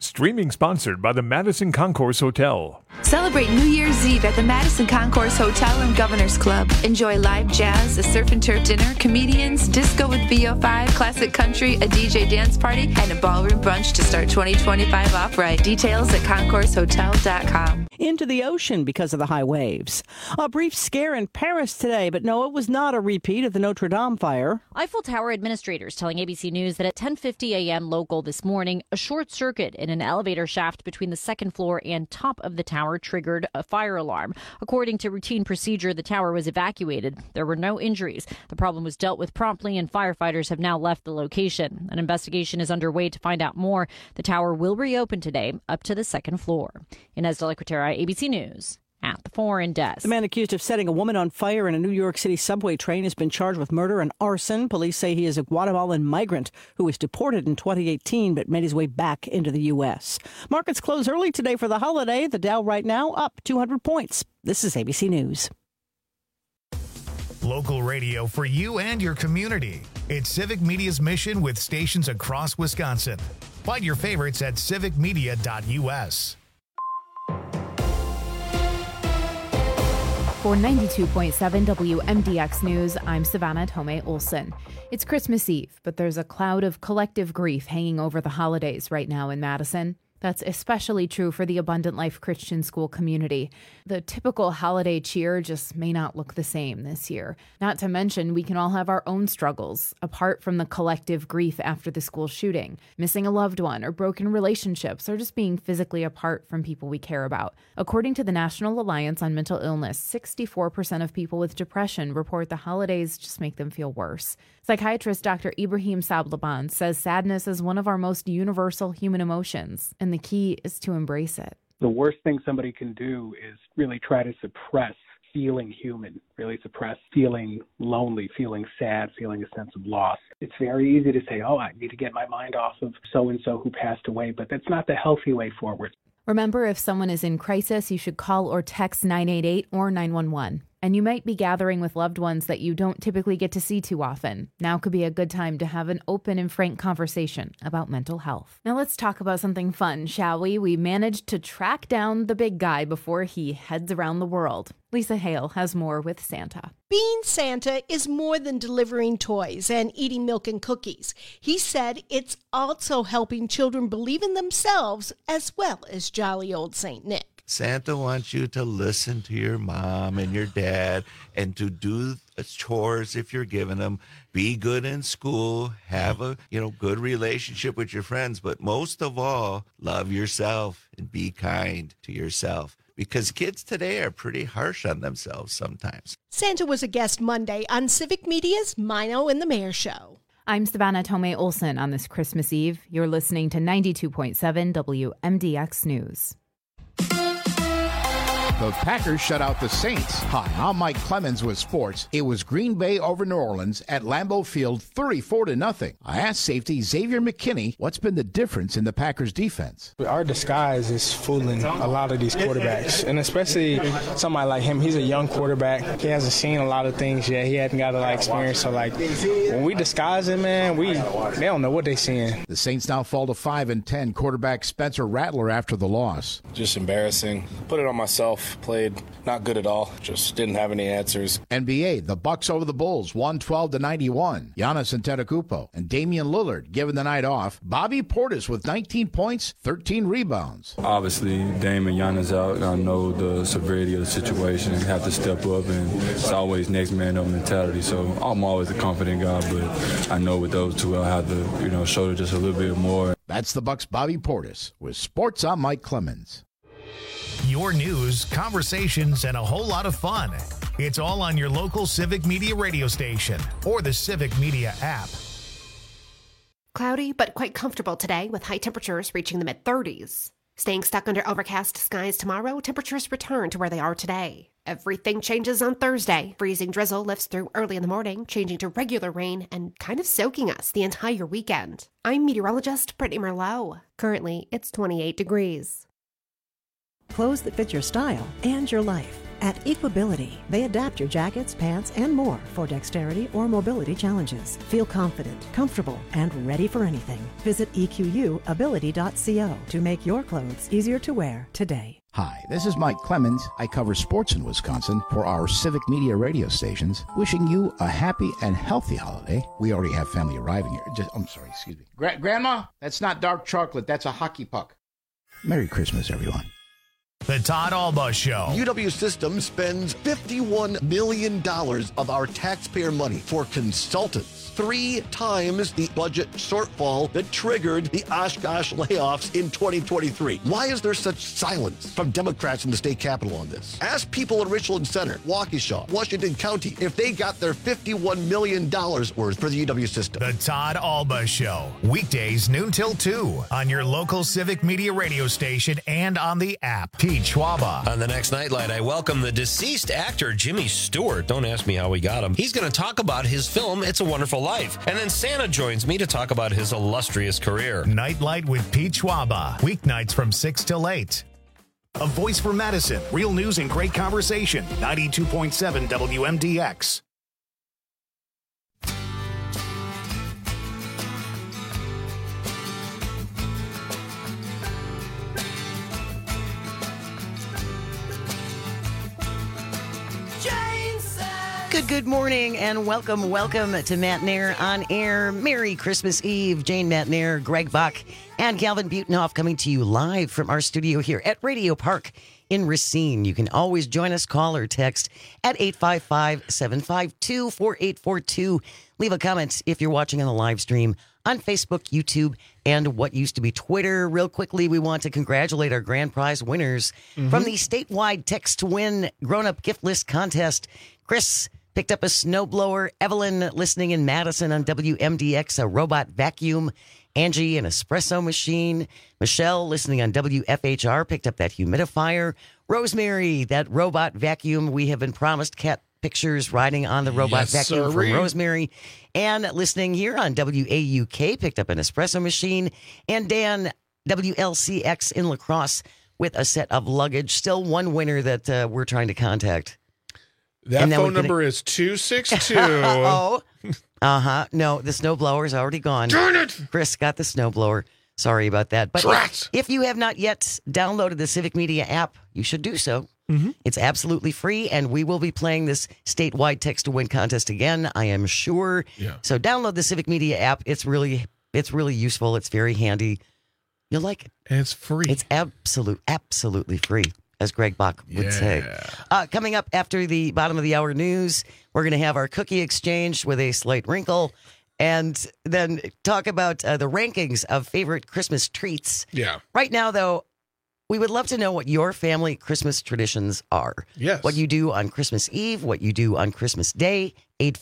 Streaming sponsored by the Madison Concourse Hotel. Celebrate New Year's Eve at the Madison Concourse Hotel and Governor's Club. Enjoy live jazz, a surf and turf dinner, comedians, disco with VO5, classic country, a DJ dance party, and a ballroom brunch to start 2025 off right. Details at concoursehotel.com. Into the ocean because of the high waves. A brief scare in Paris today, but no, it was not a repeat of the Notre Dame fire. Eiffel Tower administrators telling ABC News that at 10:50 a.m. local this morning, a short circuit in an elevator shaft between the second floor and top of the tower triggered a fire alarm. According to routine procedure, the tower was evacuated. There were no injuries. The problem was dealt with promptly, and firefighters have now left the location. An investigation is underway to find out more. The tower will reopen today up to the second floor. Inez de la Cuetara, ABC News. At the foreign desk. The man accused of setting a woman on fire in a New York City subway train has been charged with murder and arson. Police say he is a Guatemalan migrant who was deported in 2018 but made his way back into the U.S. Markets close early today for the holiday. The Dow right now up 200 points. This is ABC News. Local radio for you and your community. It's Civic Media's mission with stations across Wisconsin. Find your favorites at civicmedia.us. For 92.7 WMDX News, I'm Savannah Tomei Olson. It's Christmas Eve, but there's a cloud of collective grief hanging over the holidays right now in Madison. That's especially true for the Abundant Life Christian School community. The typical holiday cheer just may not look the same this year. Not to mention, we can all have our own struggles, apart from the collective grief after the school shooting, missing a loved one, or broken relationships, or just being physically apart from people we care about. According to the National Alliance on Mental Illness, 64% of people with depression report the holidays just make them feel worse. Psychiatrist Dr. Ibrahim Sablaban says sadness is one of our most universal human emotions, and the key is to embrace it. The worst thing somebody can do is really try to suppress feeling human, really suppress feeling lonely, feeling sad, feeling a sense of loss. It's very easy to say, oh, I need to get my mind off of so-and-so who passed away, but that's not the healthy way forward. Remember, if someone is in crisis, you should call or text 988 or 911. And you might be gathering with loved ones that you don't typically get to see too often. Now could be a good time to have an open and frank conversation about mental health. Now let's talk about something fun, shall we? We managed to track down the big guy before he heads around the world. Lisa Hale has more with Santa. Being Santa is more than delivering toys and eating milk and cookies. He said it's also helping children believe in themselves as well as jolly old St. Nick. Santa wants you to listen to your mom and your dad and to do chores if you're giving them. Be good in school, have a good relationship with your friends, but most of all, love yourself and be kind to yourself. Because kids today are pretty harsh on themselves sometimes. Santa was a guest Monday on Civic Media's Mino and the Mayor Show. I'm Savannah Tomei Olson on this Christmas Eve. You're listening to 92.7 WMDX News. The Packers shut out the Saints. Hi, I'm Mike Clemens with sports. It was Green Bay over New Orleans at Lambeau Field, 34-0. I asked safety Xavier McKinney what's been the difference in the Packers' defense. Our disguise is fooling a lot of these quarterbacks, and especially somebody like him. He's a young quarterback. He hasn't seen a lot of things yet. He hasn't got a lot of experience. So, when we disguise him, man, they don't know what they're seeing. The Saints now fall to 5-10. Quarterback Spencer Rattler after the loss. Just embarrassing. Put it on myself. Played not good at all. Just didn't have any answers. NBA, the Bucks over the Bulls, 112-91. Giannis Antetokounmpo and Damian Lillard given the night off. Bobby Portis with 19 points, 13 rebounds. Obviously, Dame and Giannis out. I know the severity of the situation. Have to step up, and it's always next man up mentality. So I'm always a confident guy, but I know with those two, I'll have to shoulder just a little bit more. That's the Bucks' Bobby Portis. With sports, I'm Mike Clemens. Your news, conversations, and a whole lot of fun. It's all on your local Civic Media radio station or the Civic Media app. Cloudy but quite comfortable today with high temperatures reaching the mid-30s. Staying stuck under overcast skies tomorrow, temperatures return to where they are today. Everything changes on Thursday. Freezing drizzle lifts through early in the morning, changing to regular rain and kind of soaking us the entire weekend. I'm meteorologist Brittany Merlot. Currently, it's 28 degrees. Clothes that fit your style and your life. At Equability, they adapt your jackets, pants, and more for dexterity or mobility challenges. Feel confident, comfortable, and ready for anything. Visit EQUability.co to make your clothes easier to wear today. Hi, this is Mike Clemens. I cover sports in Wisconsin for our Civic Media radio stations. Wishing you a happy and healthy holiday. We already have family arriving here. I'm sorry, excuse me. Grandma, that's not dark chocolate. That's a hockey puck. Merry Christmas, everyone. The Todd Alba Show. UW Systems spends $51 million of our taxpayer money for consultants. 3 times the budget shortfall that triggered the Oshkosh layoffs in 2023. Why is there such silence from Democrats in the state capitol on this? Ask people in Richland Center, Waukesha, Washington County, if they got their $51 million worth for the UW system. The Todd Alba Show. Weekdays noon till 2 on your local Civic Media radio station and on the app. Pete Schwaba. On the next Nightlight, I welcome the deceased actor Jimmy Stewart. Don't ask me how we got him. He's going to talk about his film, It's a Wonderful Life. And then Santa joins me to talk about his illustrious career. Nightlight with Pete Schwaba. Weeknights from 6 till 8. A voice for Madison. Real news and great conversation. 92.7 WMDX. Good morning and welcome to Matt Nair on Air. Merry Christmas Eve. Jane Matt Nair, Greg Bach, and Calvin Butenhoff coming to you live from our studio here at Radio Park in Racine. You can always join us, call or text at 855-752-4842. Leave a comment if you're watching on the live stream on Facebook, YouTube, and what used to be Twitter. Real quickly, we want to congratulate our grand prize winners from the statewide Text to Win grown-up gift list contest. Chris picked up a snowblower. Evelyn, listening in Madison on WMDX, a robot vacuum. Angie, an espresso machine. Michelle, listening on WFHR, picked up that humidifier. Rosemary, that robot vacuum. We have been promised cat pictures riding on the robot vacuum from Rosemary. And listening here on WAUK, picked up an espresso machine. And Dan, WLCX in La Crosse, with a set of luggage. Still one winner that we're trying to contact. That phone number is 262. No, the snowblower's already gone. Darn it! Chris got the snowblower. Sorry about that. But if you have not yet downloaded the Civic Media app, you should do so. It's absolutely free, and we will be playing this statewide Text to Win contest again, I am sure. Yeah. So download the Civic Media app. It's really useful. It's very handy. You'll like it. And it's free. It's absolutely free, as Greg Bach would say. Coming up after the bottom of the hour news, we're going to have our cookie exchange with a slight wrinkle, and then talk about the rankings of favorite Christmas treats. Yeah. Right now, though, we would love to know what your family Christmas traditions are. Yes. What you do on Christmas Eve, what you do on Christmas Day.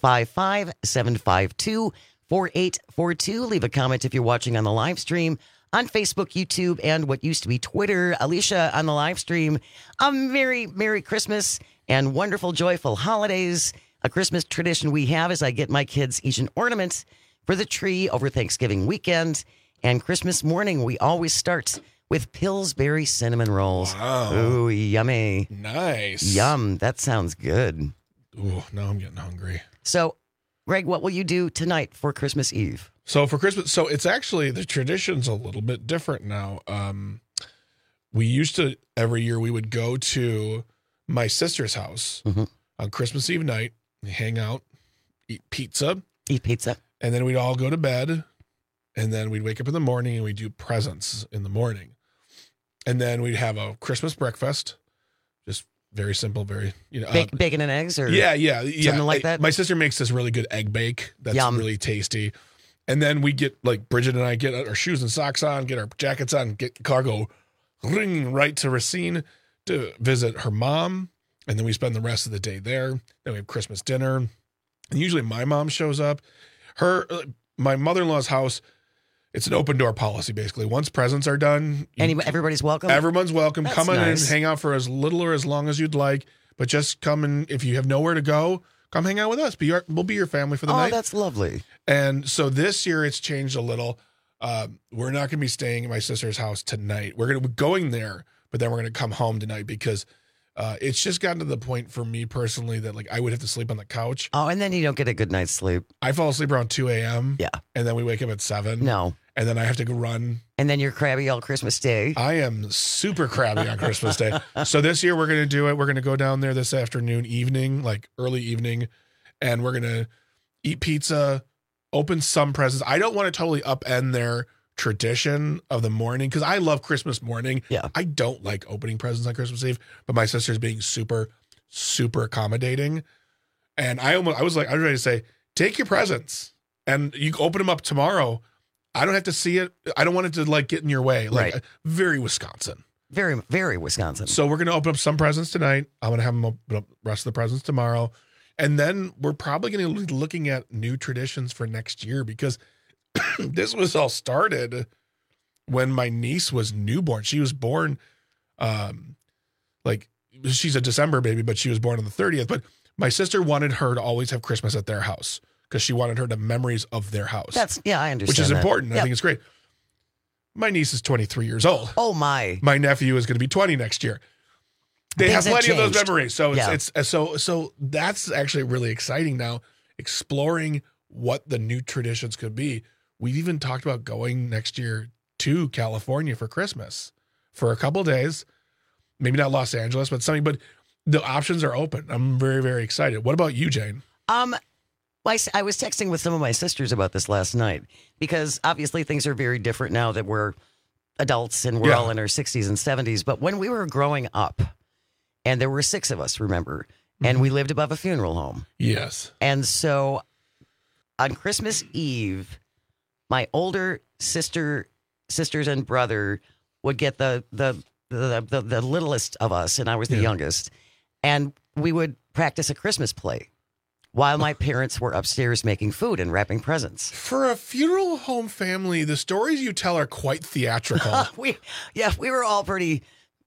855-752-4842. Leave a comment if you're watching on the live stream on Facebook, YouTube, and what used to be Twitter. Alicia on the live stream. A Merry Christmas and wonderful, joyful holidays. A Christmas tradition we have is I get my kids each an ornament for the tree over Thanksgiving weekend. And Christmas morning, we always start with Pillsbury cinnamon rolls. Wow. Ooh, yummy. Nice. Yum. That sounds good. Ooh, now I'm getting hungry. So, Greg, what will you do tonight for Christmas Eve? So for Christmas, it's actually, the tradition's a little bit different now. We used to, every year we would go to my sister's house on Christmas Eve night, hang out, eat pizza. And then we'd all go to bed, and then we'd wake up in the morning and we'd do presents in the morning. And then we'd have a Christmas breakfast, just very simple, very, bacon and eggs or something like that. My sister makes this really good egg bake that's really tasty. And then we get, like, Bridget and I get our shoes and socks on, get our jackets on, get the car, go ring right to Racine to visit her mom. And then we spend the rest of the day there. Then we have Christmas dinner. And usually my mom shows up. My mother-in-law's house, it's an open door policy, basically. Once presents are done, everybody's welcome. Everyone's welcome. That's come on nice. in, hang out for as little or as long as you'd like. But just come in. If you have nowhere to go, come hang out with us. We'll be your family for the night. Oh, that's lovely. And so this year it's changed a little. We're not going to be staying at my sister's house tonight. We're going to be going there, but then we're going to come home tonight because It's just gotten to the point for me personally that like I would have to sleep on the couch. Oh, and then you don't get a good night's sleep. I fall asleep around 2 a.m. Yeah. And then we wake up at 7. No. And then I have to go run. And then you're crabby all Christmas Day. I am super crabby on Christmas Day. So this year we're going to do it. We're going to go down there this afternoon, evening, like early evening, and we're going to eat pizza, open some presents. I don't want to totally upend their tradition of the morning because I love Christmas morning. Yeah. I don't like opening presents on Christmas Eve, but my sister's being super, super accommodating. And I was ready to say, take your presents and you open them up tomorrow. I don't have to see it. I don't want it to like get in your way. Like very Wisconsin. Very, very Wisconsin. So we're going to open up some presents tonight. I'm going to have them open up the rest of the presents tomorrow. And then we're probably going to be looking at new traditions for next year because this was all started when my niece was newborn. She was born, she's a December baby, but she was born on the 30th. But my sister wanted her to always have Christmas at their house because she wanted her to have memories of their house. I understand. Which is that. important. Yep. I think it's great. My niece is 23 years old. Oh my! My nephew is going to be 20 next year. They Things have plenty have of those changed. memories. So Yeah. so that's actually really exciting now, exploring what the new traditions could be. We've even talked about going next year to California for Christmas for a couple days. Maybe not Los Angeles, but something. But the options are open. I'm very, very excited. What about you, Jane? I was texting with some of my sisters about this last night because obviously things are very different now that we're adults and we're all in our 60s and 70s. But when we were growing up, and there were 6 of us, remember, and we lived above a funeral home. Yes. And so on Christmas Eve, my older sisters and brother would get the littlest of us, and I was the youngest, and we would practice a Christmas play while my parents were upstairs making food and wrapping presents. For a funeral home family, the stories you tell are quite theatrical. we were all pretty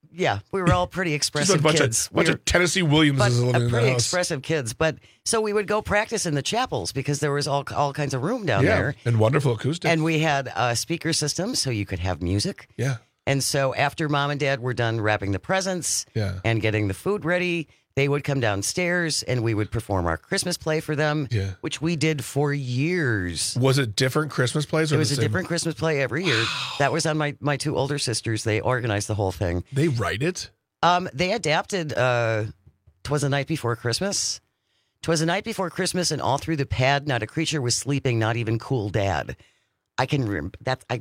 expressive Just a bunch of Tennessee Williamses living in the pretty house. expressive kids. But so we would go practice in the chapels because there was all kinds of room down there. And wonderful acoustics. And we had a speaker system so you could have music. Yeah. And so after Mom and Dad were done wrapping the presents and getting the food ready, they would come downstairs and we would perform our Christmas play for them, which we did for years. Was it different Christmas plays? Or It was a different Christmas play every year. That was on my 2 older sisters. They organized the whole thing. They write it? They adapted 'Twas the Night Before Christmas. 'Twas the Night Before Christmas, and all through the pad, not a creature was sleeping, not even cool Dad. I remember.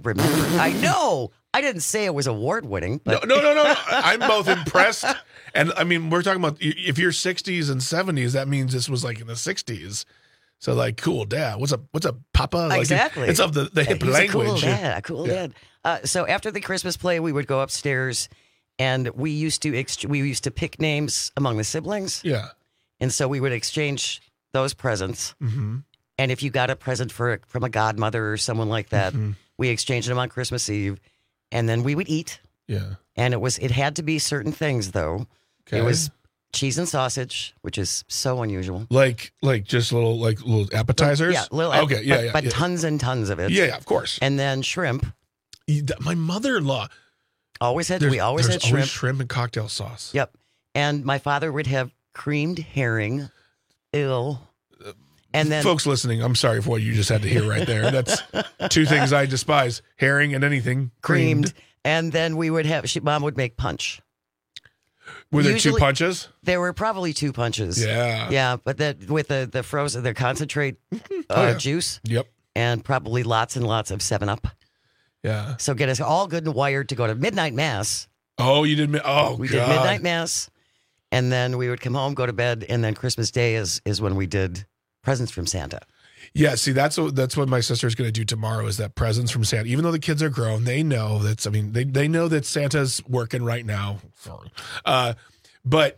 I know. I didn't say it was award winning. But No. I'm both impressed. And I mean, we're talking about if you're 60s and 70s, that means this was like in the 60s. So like, cool dad. What's up, Papa? Like, exactly. It's of the hip He's language. A cool dad. So after the Christmas play, we would go upstairs, and we used to pick names among the siblings. Yeah. And so we would exchange those presents. Mm-hmm. And if you got a present from a godmother or someone like that, we exchanged them on Christmas Eve, and then we would eat. Yeah. And it had to be certain things though. Okay. It was cheese and sausage, which is so unusual. Like just little appetizers. Yeah, Okay. Yeah. But tons and tons of it. Yeah, of course. And then shrimp. My mother-in-law always had there's shrimp. Always shrimp and cocktail sauce. Yep. And my father would have creamed herring. Ew. And then, folks listening, I'm sorry for what you just had to hear right there. That's 2 things I despise: herring and anything creamed. And then we would have. Mom would make punch. Were there Usually, 2 punches? There were probably 2 punches. Yeah. Yeah, but with the frozen, the concentrate juice. Yep. And probably lots and lots of 7-Up. Yeah. So get us all good and wired to go to midnight mass. Oh, you did? We did midnight mass, and then we would come home, go to bed, and then Christmas Day is when we did presents from Santa. Yeah, see, that's what my sister's going to do tomorrow is that presents from Santa. Even though the kids are grown, they know that's. I mean, they know that Santa's working right now. Sorry, but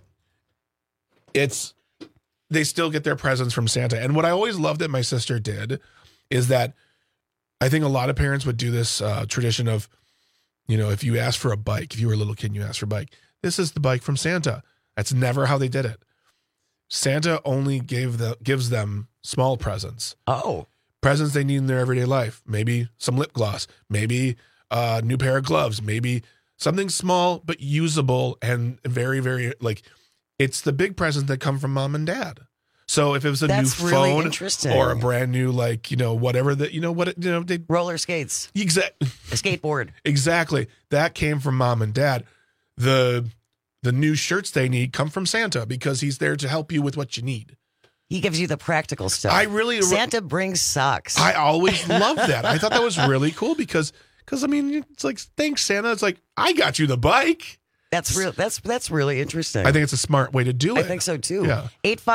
they still get their presents from Santa. And what I always loved that my sister did is that I think a lot of parents would do this tradition of, if you ask for a bike, if you were a little kid and you asked for a bike, this is the bike from Santa. That's never how they did it. Santa only gives them small presents. Oh. Presents they need in their everyday life. Maybe some lip gloss. Maybe a new pair of gloves. Maybe Something small but usable and very, very, like, it's the big presents that come from mom and dad. So if it was a new phone or a brand new, like, whatever that, they roller skates, a skateboard. Exactly. That came from mom and dad. The new shirts they need come from Santa because he's there to help you with what you need. He gives you the practical stuff. Santa brings socks. I always loved that. I thought that was really cool because I mean, it's like, thanks, Santa. It's like, I got you the bike. That's real. That's really interesting. I think it's a smart way to do it. I think so too. Yeah.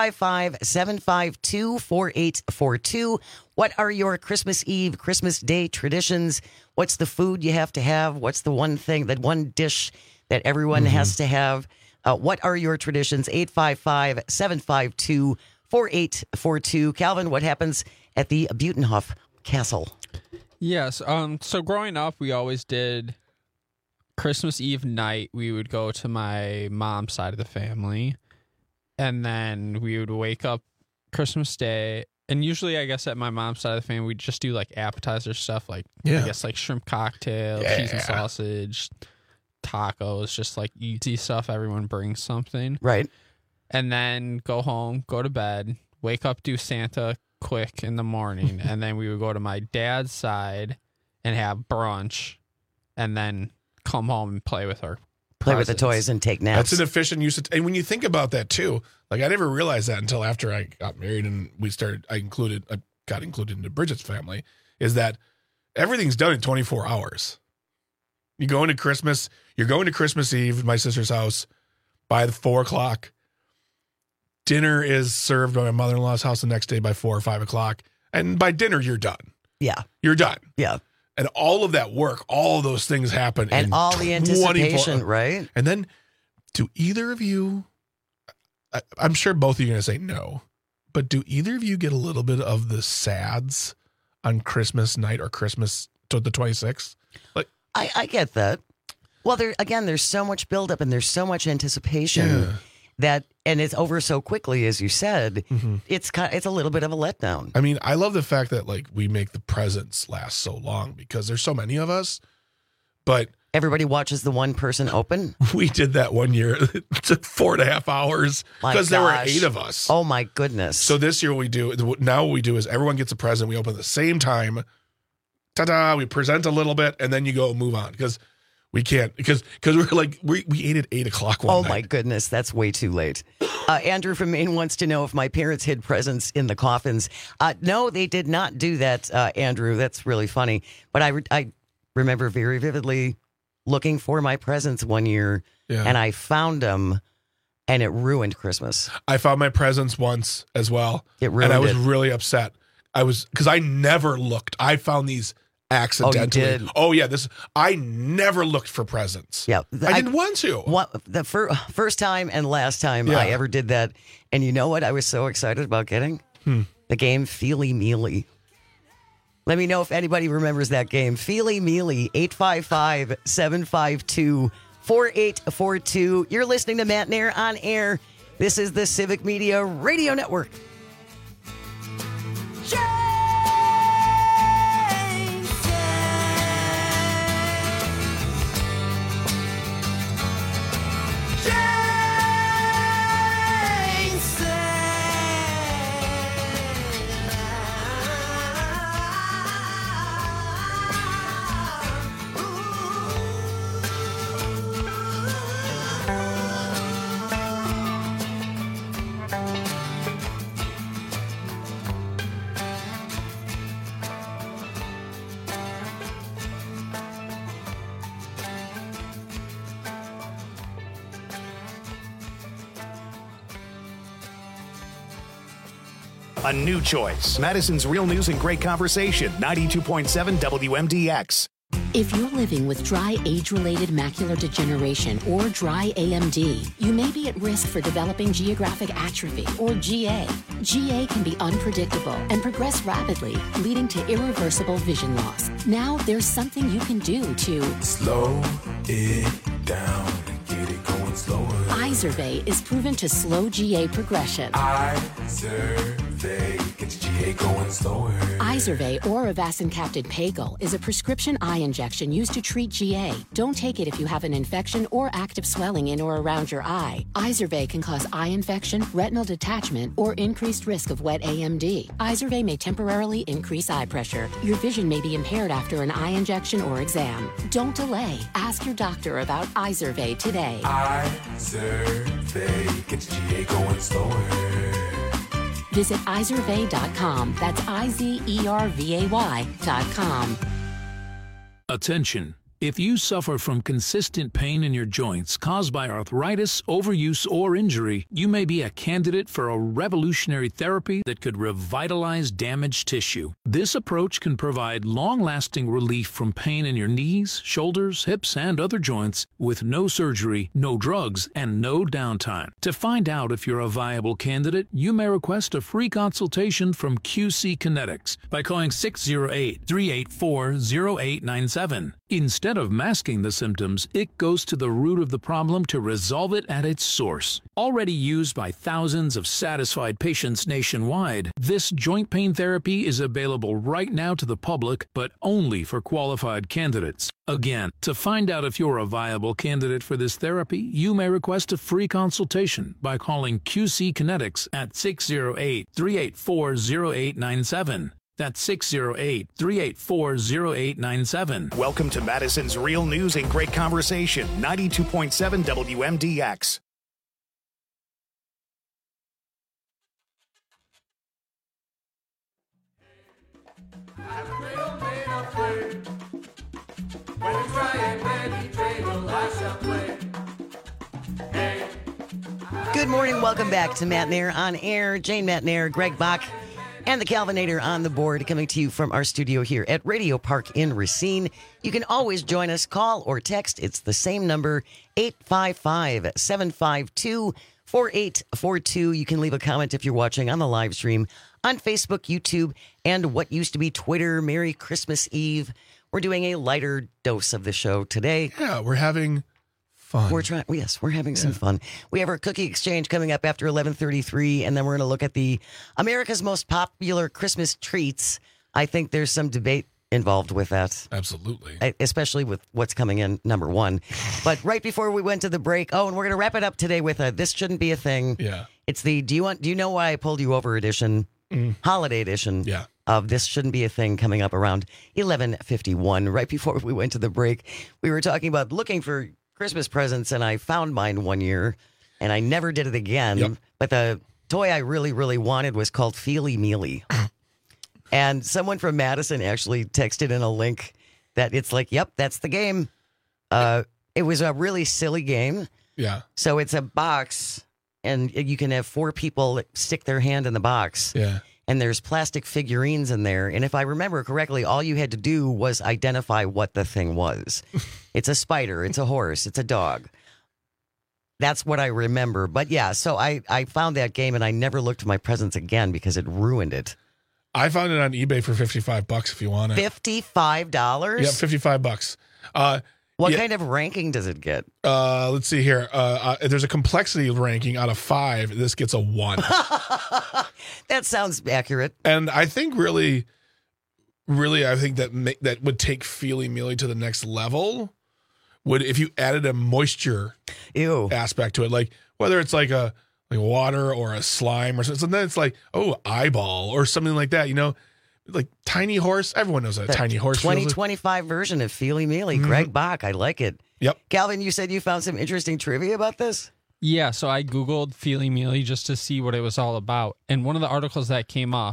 855-752-4842. What are your Christmas Eve, Christmas Day traditions? What's the food you have to have? What's the one thing, that one dish that everyone has to have? What are your traditions? 855-752-4842. Calvin, what happens at the Butenhof Castle? Yes. So growing up, we always did Christmas Eve night. We would go to my mom's side of the family, and then we would wake up Christmas Day. And usually, I guess at my mom's side of the family, we'd just do like appetizer stuff, like I guess like shrimp cocktail, cheese and sausage, tacos, just like easy stuff. Everyone brings something, right? And then go home, go to bed, wake up, do Santa quick in the morning, and then we would go to my dad's side and have brunch, and then come home and play with her. Play with the toys and take naps. That's an efficient use of and when you think about that too, like I never realized that until after I got married and I got included into Bridget's family, is that everything's done in 24 hours. You're going to Christmas Eve at my sister's house by 4 o'clock. Dinner is served by my mother-in-law's house the next day by 4 or 5 o'clock. And by dinner, you're done. Yeah. You're done. Yeah. And all of that work, all of those things happen. And in all the anticipation, right? And then, do either of you, I'm sure both of you are going to say no, but do either of you get a little bit of the sads on Christmas night or Christmas to the 26th? Like, I get that. Well, there's so much buildup and there's so much anticipation that, and it's over so quickly, as you said, it's a little bit of a letdown. I mean, I love the fact that like we make the presents last so long because there's so many of us, but everybody watches the one person open. We did that one year. It took 4.5 hours because there were 8 of us. Oh my goodness. So this year what we do is everyone gets a present. We open at the same time. Ta-da, we present a little bit and then you go move on because we can't because we're like we ate at 8 o'clock one night. My goodness, that's way too late. Andrew from Maine wants to know if my parents hid presents in the coffins. No, they did not do that, Andrew. That's really funny. But I remember very vividly looking for my presents one year, and I found them, and it ruined Christmas. I found my presents once as well, and I was really upset. Because I never looked. I found these accidentally. Oh, you did? Oh, yeah. I never looked for presents. Yeah. I didn't want to. The first time and last time I ever did that. And you know what I was so excited about getting? The game Feely Mealy. Let me know if anybody remembers that game. Feely Mealy, 855-752-4842. You're listening to Matt Nair on air. This is the Civic Media Radio Network. A new choice. Madison's Real News and Great Conversation. 92.7 WMDX. If you're living with dry age-related macular degeneration or dry AMD, you may be at risk for developing geographic atrophy or GA. GA can be unpredictable and progress rapidly, leading to irreversible vision loss. Now there's something you can do to slow it down and get it going slower. Izervay is proven to slow GA progression. Izervay gets GA GA going slower. Izervay or Avastin-capted Pagel is a prescription eye injection used to treat GA. Don't take it if you have an infection or active swelling in or around your eye. Izervay can cause eye infection, retinal detachment, or increased risk of wet AMD. Izervay may temporarily increase eye pressure. Your vision may be impaired after an eye injection or exam. Don't delay. Ask your doctor about Izervay today. Izervay gets GA going slower. Visit Izervay.com. That's IZERVAY.com. Attention. If you suffer from consistent pain in your joints caused by arthritis, overuse, or injury, you may be a candidate for a revolutionary therapy that could revitalize damaged tissue. This approach can provide long-lasting relief from pain in your knees, shoulders, hips, and other joints with no surgery, no drugs, and no downtime. To find out if you're a viable candidate, you may request a free consultation from QC Kinetics by calling 608-384-0897. Instead of masking the symptoms, it goes to the root of the problem to resolve it at its source. Already used by thousands of satisfied patients nationwide, this joint pain therapy is available right now to the public, but only for qualified candidates. Again, to find out if you're a viable candidate for this therapy, you may request a free consultation by calling QC Kinetics at 608-384-0897. That's 608-384-0897. Welcome to Madison's Real News and Great Conversation, 92.7 WMDX. Good morning. Welcome back to Matt Nair on Air. Jane Matt Nair, Greg Bach, and the Calvinator on the board, coming to you from our studio here at Radio Park in Racine. You can always join us, call or text. It's the same number, 855-752-4842. You can leave a comment if you're watching on the live stream on Facebook, YouTube, and what used to be Twitter. Merry Christmas Eve. We're doing a lighter dose of the show today. Yeah, we're having fun. We're having some fun. We have our cookie exchange coming up after 11:33, and then we're going to look at the America's most popular Christmas treats. I think there's some debate involved with that. Absolutely. Especially with what's coming in, number one. But right before we went to the break, and we're going to wrap it up today with a This Shouldn't Be a Thing. Yeah. It's the Do You Know Why I Pulled You Over edition, holiday edition. Yeah. Of This Shouldn't Be a Thing, coming up around 11:51. Right before we went to the break, we were talking about looking for Christmas presents, and I found mine one year, and I never did it again. Yep. But the toy I really, really wanted was called Feely Mealy. And someone from Madison actually texted in a link that it's like, yep, that's the game. It was a really silly game. Yeah. So it's a box, and you can have 4 people stick their hand in the box. Yeah. And there's plastic figurines in there. And if I remember correctly, all you had to do was identify what the thing was. It's a spider. It's a horse. It's a dog. That's what I remember. But yeah, so I found that game, and I never looked at my presents again because it ruined it. I found it on eBay for $55 if you want it. $55? Yeah, $55. What kind of ranking does it get? Let's see here. There's a complexity ranking out of 5. This gets a 1. That sounds accurate. And I think really, I think that would take Feely Mealy to the next level. Would if you added a moisture aspect to it, like whether it's like water or a slime or something. Then it's like eyeball or something like that. You know. Like Tiny Horse. Everyone knows that Tiny Horse. 2025 version of Feely Mealy. Greg Bach. I like it. Yep. Calvin, you said you found some interesting trivia about this? Yeah, so I Googled Feely Mealy just to see what it was all about. And one of the articles that came up,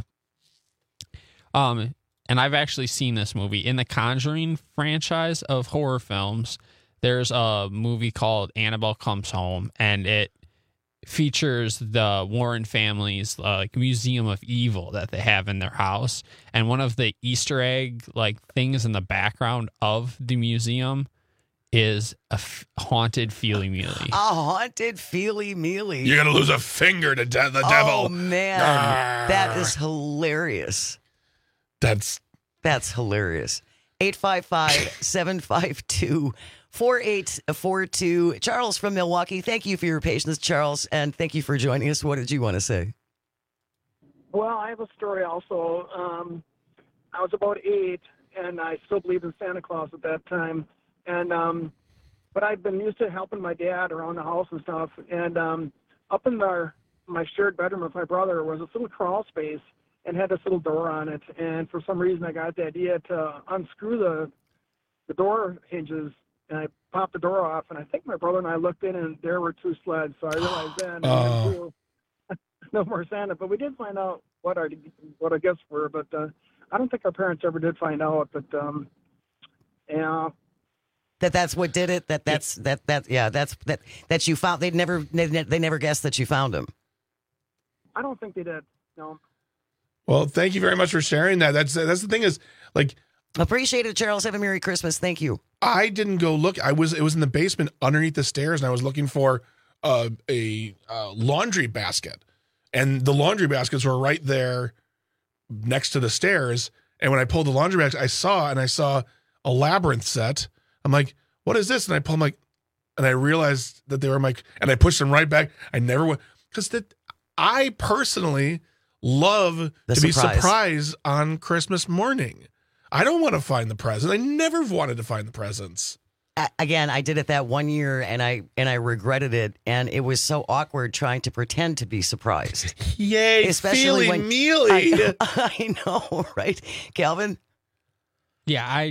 and I've actually seen this movie, in the Conjuring franchise of horror films, there's a movie called Annabelle Comes Home, and it features the Warren family's Museum of Evil that they have in their house, and one of the Easter egg things in the background of the museum is a haunted Feely Mealy. A haunted Feely Mealy. You're gonna lose a finger to the devil. Oh man, that is hilarious. That's hilarious. 855-752-4842. Charles from Milwaukee, thank you for your patience, Charles, and thank you for joining us. What did you want to say? Well, I have a story also. I was about 8, and I still believed in Santa Claus at that time. And but I'd been used to helping my dad around the house and stuff. And up in my shared bedroom with my brother was this little crawl space and had this little door on it. And for some reason, I got the idea to unscrew the door hinges, and I popped the door off. And I think my brother and I looked in, and there were 2 sleds. So I realized then no more Santa. But we did find out what our gifts were. But I don't think our parents ever did find out. But yeah. That's what did it. That you found. They never guessed that you found them. I don't think they did. No. Well, thank you very much for sharing that. That's the thing is, like, appreciate it, Charles. Have a Merry Christmas. Thank you. I didn't go look. It was in the basement underneath the stairs, and I was looking for a laundry basket, and the laundry baskets were right there next to the stairs. And when I pulled the laundry basket, I saw a Labyrinth set. I'm like, what is this? And I pulled them, and I realized that they were and I pushed them right back. I never went, because I personally love to be surprised on Christmas morning. I don't want to find the present. I never wanted to find the presents. Again, I did it that one year, and I regretted it, and it was so awkward trying to pretend to be surprised. Yay, especially when mealy. I know, right, Calvin? Yeah, I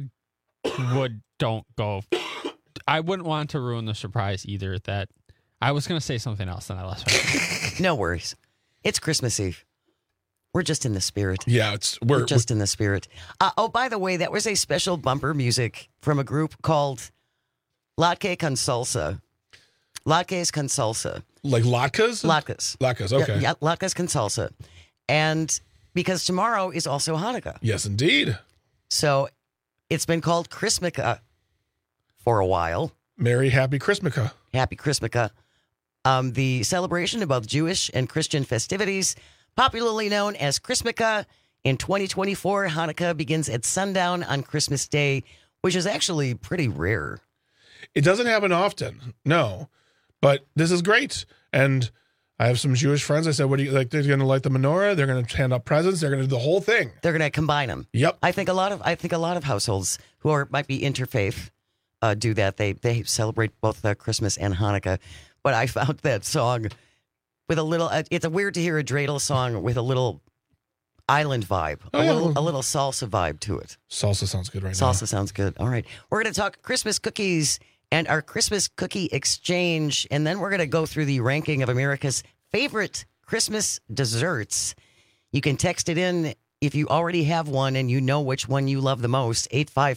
don't go. I wouldn't want to ruin the surprise either. That I was going to say something else, and I lost my. No worries. It's Christmas Eve. We're just in the spirit. Yeah, we're just in the spirit. Oh, by the way, that was a special bumper music from a group called Latke con Salsa. Latkes con Salsa. Like latkes? Latkes, okay. Yeah, Latkes con Salsa. And because tomorrow is also Hanukkah. Yes, indeed. So it's been called Chrismica for a while. Merry Happy Chrismica. Happy Chrismica. The celebration of both Jewish and Christian festivities, popularly known as Chrismica. In 2024, Hanukkah begins at sundown on Christmas Day, which is actually pretty rare. It doesn't happen often, no. But this is great. And I have some Jewish friends. I said, what do you like? They're going to light the menorah. They're going to hand out presents. They're going to do the whole thing. They're going to combine them. Yep. I think a lot of households who might be interfaith do that. They celebrate both Christmas and Hanukkah. But I found that song with a little. It's weird to hear a dreidel song with a little island vibe, a little salsa vibe to it. Salsa sounds good now. Salsa sounds good. All right, we're going to talk Christmas cookies and our Christmas cookie exchange, and then we're going to go through the ranking of America's favorite Christmas desserts. You can text it in if you already have one and you know which one you love the most.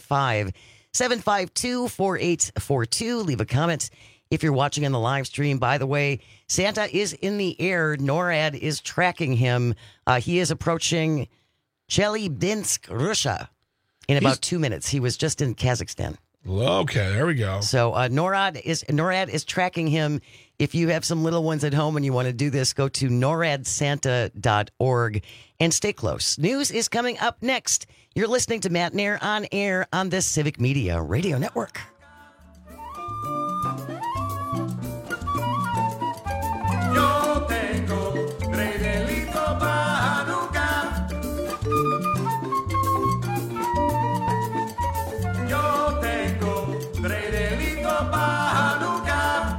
855-752-4842. Leave a comment if you're watching on the live stream. By the way, Santa is in the air. NORAD is tracking him. He is approaching Chelyabinsk, Russia in about 2 minutes. He was just in Kazakhstan. Okay, there we go. So NORAD is tracking him. If you have some little ones at home and you want to do this, go to noradsanta.org and stay close. News is coming up next. You're listening to Matt Nair on air on the Civic Media Radio Network. Yo tengo regalito para Hanukkah. Yo tengo regalito para Hanukkah.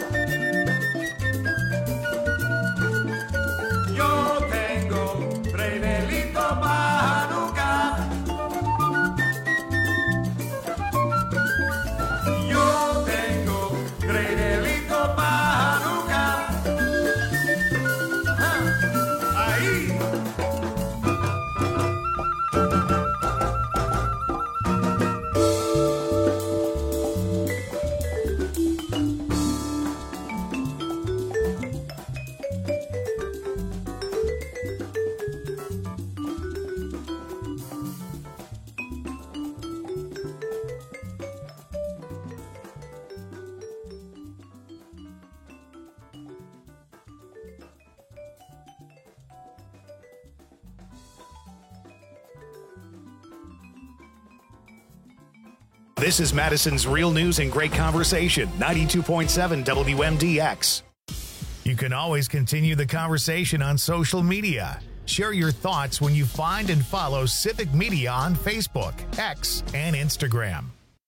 Yo tengo regalito para Hanukkah. Yo tengo regalito para Hanukkah. Ahí. This is Madison's Real News and Great Conversation, 92.7 WMDX. You can always continue the conversation on social media. Share your thoughts when you find and follow Civic Media on Facebook, X, and Instagram.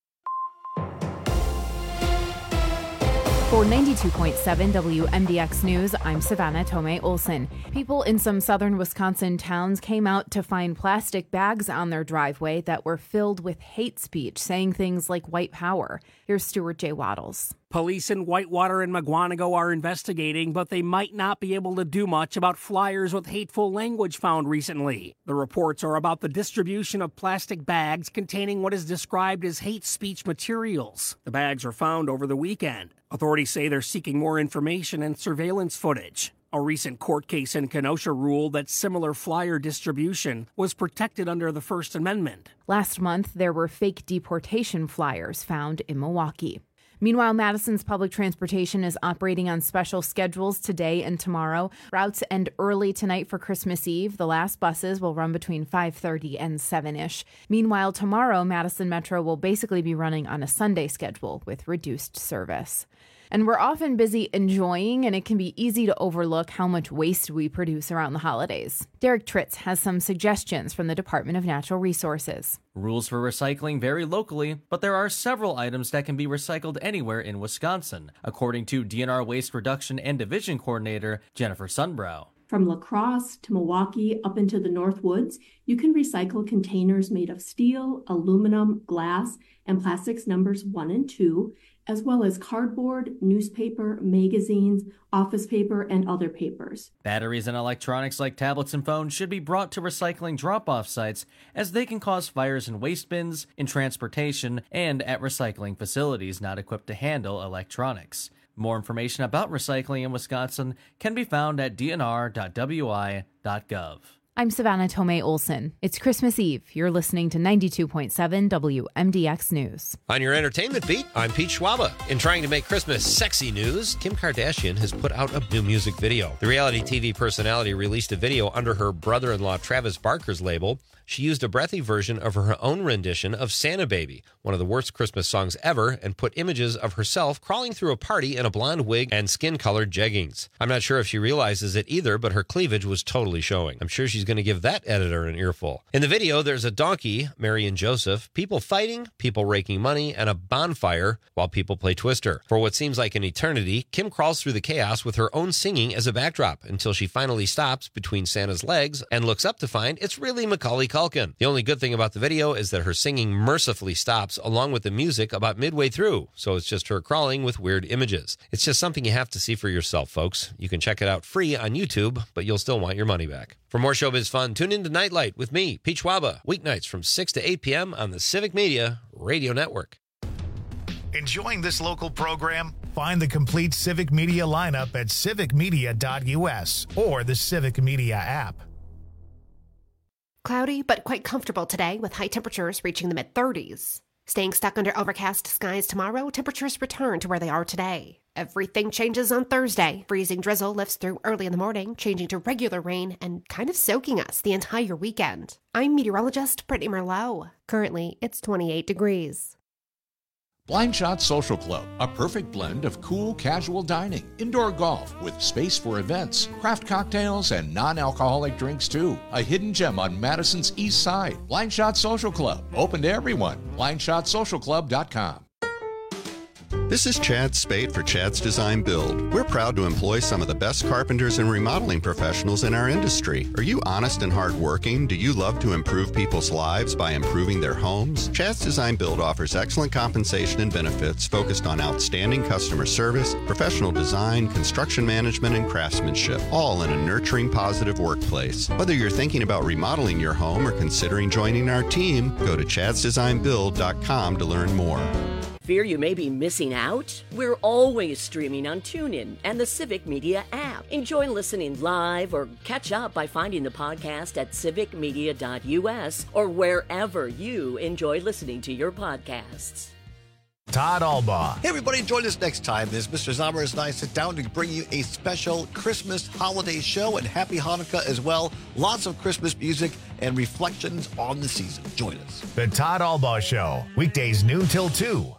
For 92.7 WMDX News, I'm Savannah Tomei Olson. People in some southern Wisconsin towns came out to find plastic bags on their driveway that were filled with hate speech, saying things like white power. Here's Stuart J. Waddles. Police in Whitewater and McGuanago are investigating, but they might not be able to do much about flyers with hateful language found recently. The reports are about the distribution of plastic bags containing what is described as hate speech materials. The bags were found over the weekend. Authorities say they're seeking more information and surveillance footage. A recent court case in Kenosha ruled that similar flyer distribution was protected under the First Amendment. Last month, there were fake deportation flyers found in Milwaukee. Meanwhile, Madison's public transportation is operating on special schedules today and tomorrow. Routes end early tonight for Christmas Eve. The last buses will run between 5:30 and 7-ish. Meanwhile, tomorrow, Madison Metro will basically be running on a Sunday schedule with reduced service. And we're often busy enjoying, and it can be easy to overlook how much waste we produce around the holidays. Derek Tritz has some suggestions from the Department of Natural Resources. Rules for recycling vary locally, but there are several items that can be recycled anywhere in Wisconsin, according to DNR Waste Reduction and Division Coordinator Jennifer Sunbrow. From La Crosse to Milwaukee up into the North Woods, you can recycle containers made of steel, aluminum, glass, and plastics numbers 1 and 2, as well as cardboard, newspaper, magazines, office paper, and other papers. Batteries and electronics like tablets and phones should be brought to recycling drop-off sites, as they can cause fires in waste bins, in transportation, and at recycling facilities not equipped to handle electronics. More information about recycling in Wisconsin can be found at dnr.wi.gov. I'm Savannah Tomei Olson. It's Christmas Eve. You're listening to 92.7 WMDX News. On your entertainment beat, I'm Pete Schwaba. In trying to make Christmas sexy news, Kim Kardashian has put out a new music video. The reality TV personality released a video under her brother-in-law Travis Barker's label. She used a breathy version of her own rendition of Santa Baby, one of the worst Christmas songs ever, and put images of herself crawling through a party in a blonde wig and skin-colored jeggings. I'm not sure if she realizes it either, but her cleavage was totally showing. I'm sure she's going to give that editor an earful. In the video, there's a donkey, Mary and Joseph, people fighting, people raking money, and a bonfire while people play Twister. For what seems like an eternity, Kim crawls through the chaos with her own singing as a backdrop until she finally stops between Santa's legs and looks up to find it's really Macaulay Culkin. The only good thing about the video is that her singing mercifully stops along with the music about midway through, so it's just her crawling with weird images. It's just something you have to see for yourself, folks. You can check it out free on YouTube, but you'll still want your money back. For more showbiz fun, tune in to Nightlight with me, Pete Schwaba, weeknights from 6 to 8 p.m. on the Civic Media Radio Network. Enjoying this local program? Find the complete Civic Media lineup at civicmedia.us or the Civic Media app. Cloudy, but quite comfortable today with high temperatures reaching the mid-30s. Staying stuck under overcast skies tomorrow, temperatures return to where they are today. Everything changes on Thursday. Freezing drizzle lifts through early in the morning, changing to regular rain and kind of soaking us the entire weekend. I'm meteorologist Brittany Merlot. Currently, it's 28 degrees. Blind Shot Social Club, a perfect blend of cool, casual dining, indoor golf with space for events, craft cocktails, and non-alcoholic drinks too. A hidden gem on Madison's East Side. Blind Shot Social Club, open to everyone. BlindShotSocialClub.com. This is Chad Spade for Chad's Design Build. We're proud to employ some of the best carpenters and remodeling professionals in our industry. Are you honest and hardworking? Do you love to improve people's lives by improving their homes? Chad's Design Build offers excellent compensation and benefits focused on outstanding customer service, professional design, construction management, and craftsmanship, all in a nurturing, positive workplace. Whether you're thinking about remodeling your home or considering joining our team, go to chadsdesignbuild.com to learn more. Fear you may be missing out? We're always streaming on TuneIn and the Civic Media app. Enjoy listening live or catch up by finding the podcast at civicmedia.us or wherever you enjoy listening to your podcasts. Todd Albaugh. Hey, everybody, join us next time as Mr. Zombers and I sit down to bring you a special Christmas holiday show and Happy Hanukkah as well. Lots of Christmas music and reflections on the season. Join us. The Todd Albaugh Show, weekdays noon till 2.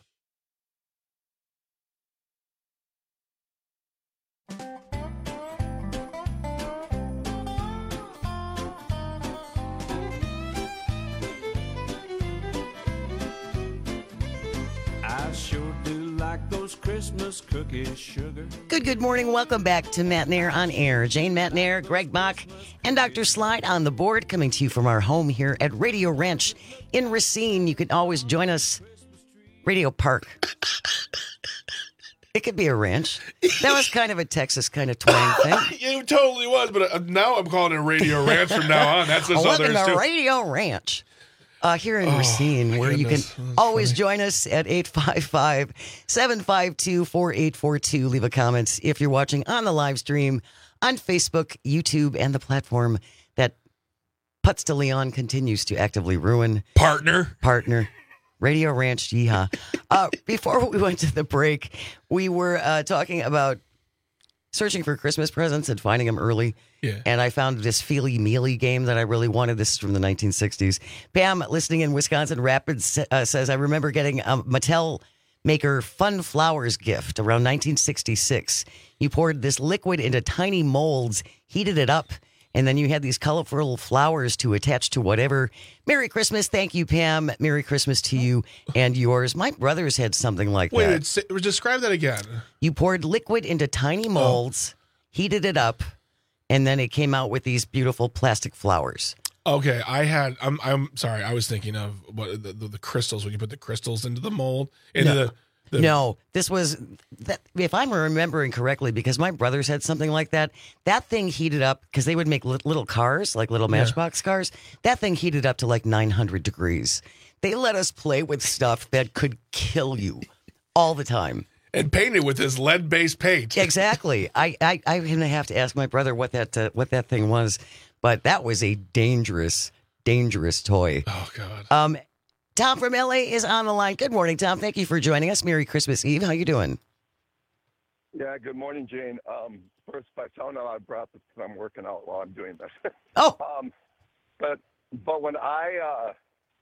those Christmas cookies, sugar. Good morning. Welcome back to Matt Nair on Air. Jane Matt Nair, Greg Bach, and Dr. Slide on the board, coming to you from our home here at Radio Ranch in Racine. You can always join us. Radio Park. It could be a ranch. That was kind of a Texas kind of twang thing. It totally was, but now I'm calling it Radio Ranch from now on. That's just Welcome to Radio Ranch. Here in Racine, where you can always join us at 855-752-4842. Leave a comment if you're watching on the live stream on Facebook, YouTube, and the platform that Putz de Leon continues to actively ruin. Partner. Radio Ranch, yeehaw. Before we went to the break, we were talking about searching for Christmas presents and finding them early. Yeah. And I found this Feely Mealy game that I really wanted. This is from the 1960s. Pam, listening in Wisconsin Rapids, says, I remember getting a Mattel Maker Fun Flowers gift around 1966. You poured this liquid into tiny molds, heated it up, and then you had these colorful flowers to attach to whatever. Merry Christmas. Thank you, Pam. Merry Christmas to you and yours. My brothers had something like that. Wait, describe that again. You poured liquid into tiny molds, heated it up, and then it came out with these beautiful plastic flowers. Okay, I'm sorry. I was thinking of what the crystals, when you put the crystals into the mold. No, this was, that, if I'm remembering correctly, because my brothers had something like that. That thing heated up, because they would make little cars, like little Matchbox cars. That thing heated up to like 900 degrees. They let us play with stuff that could kill you all the time. And paint it with this lead-based paint. Exactly. I'm gonna have to ask my brother what that thing was, but that was a dangerous toy. Oh God. Tom from LA is on the line. Good morning, Tom. Thank you for joining us. Merry Christmas Eve. How you doing? Yeah. Good morning, Jane. First, if I sound out of breath, it's because I'm working out while I'm doing this. Oh. But when I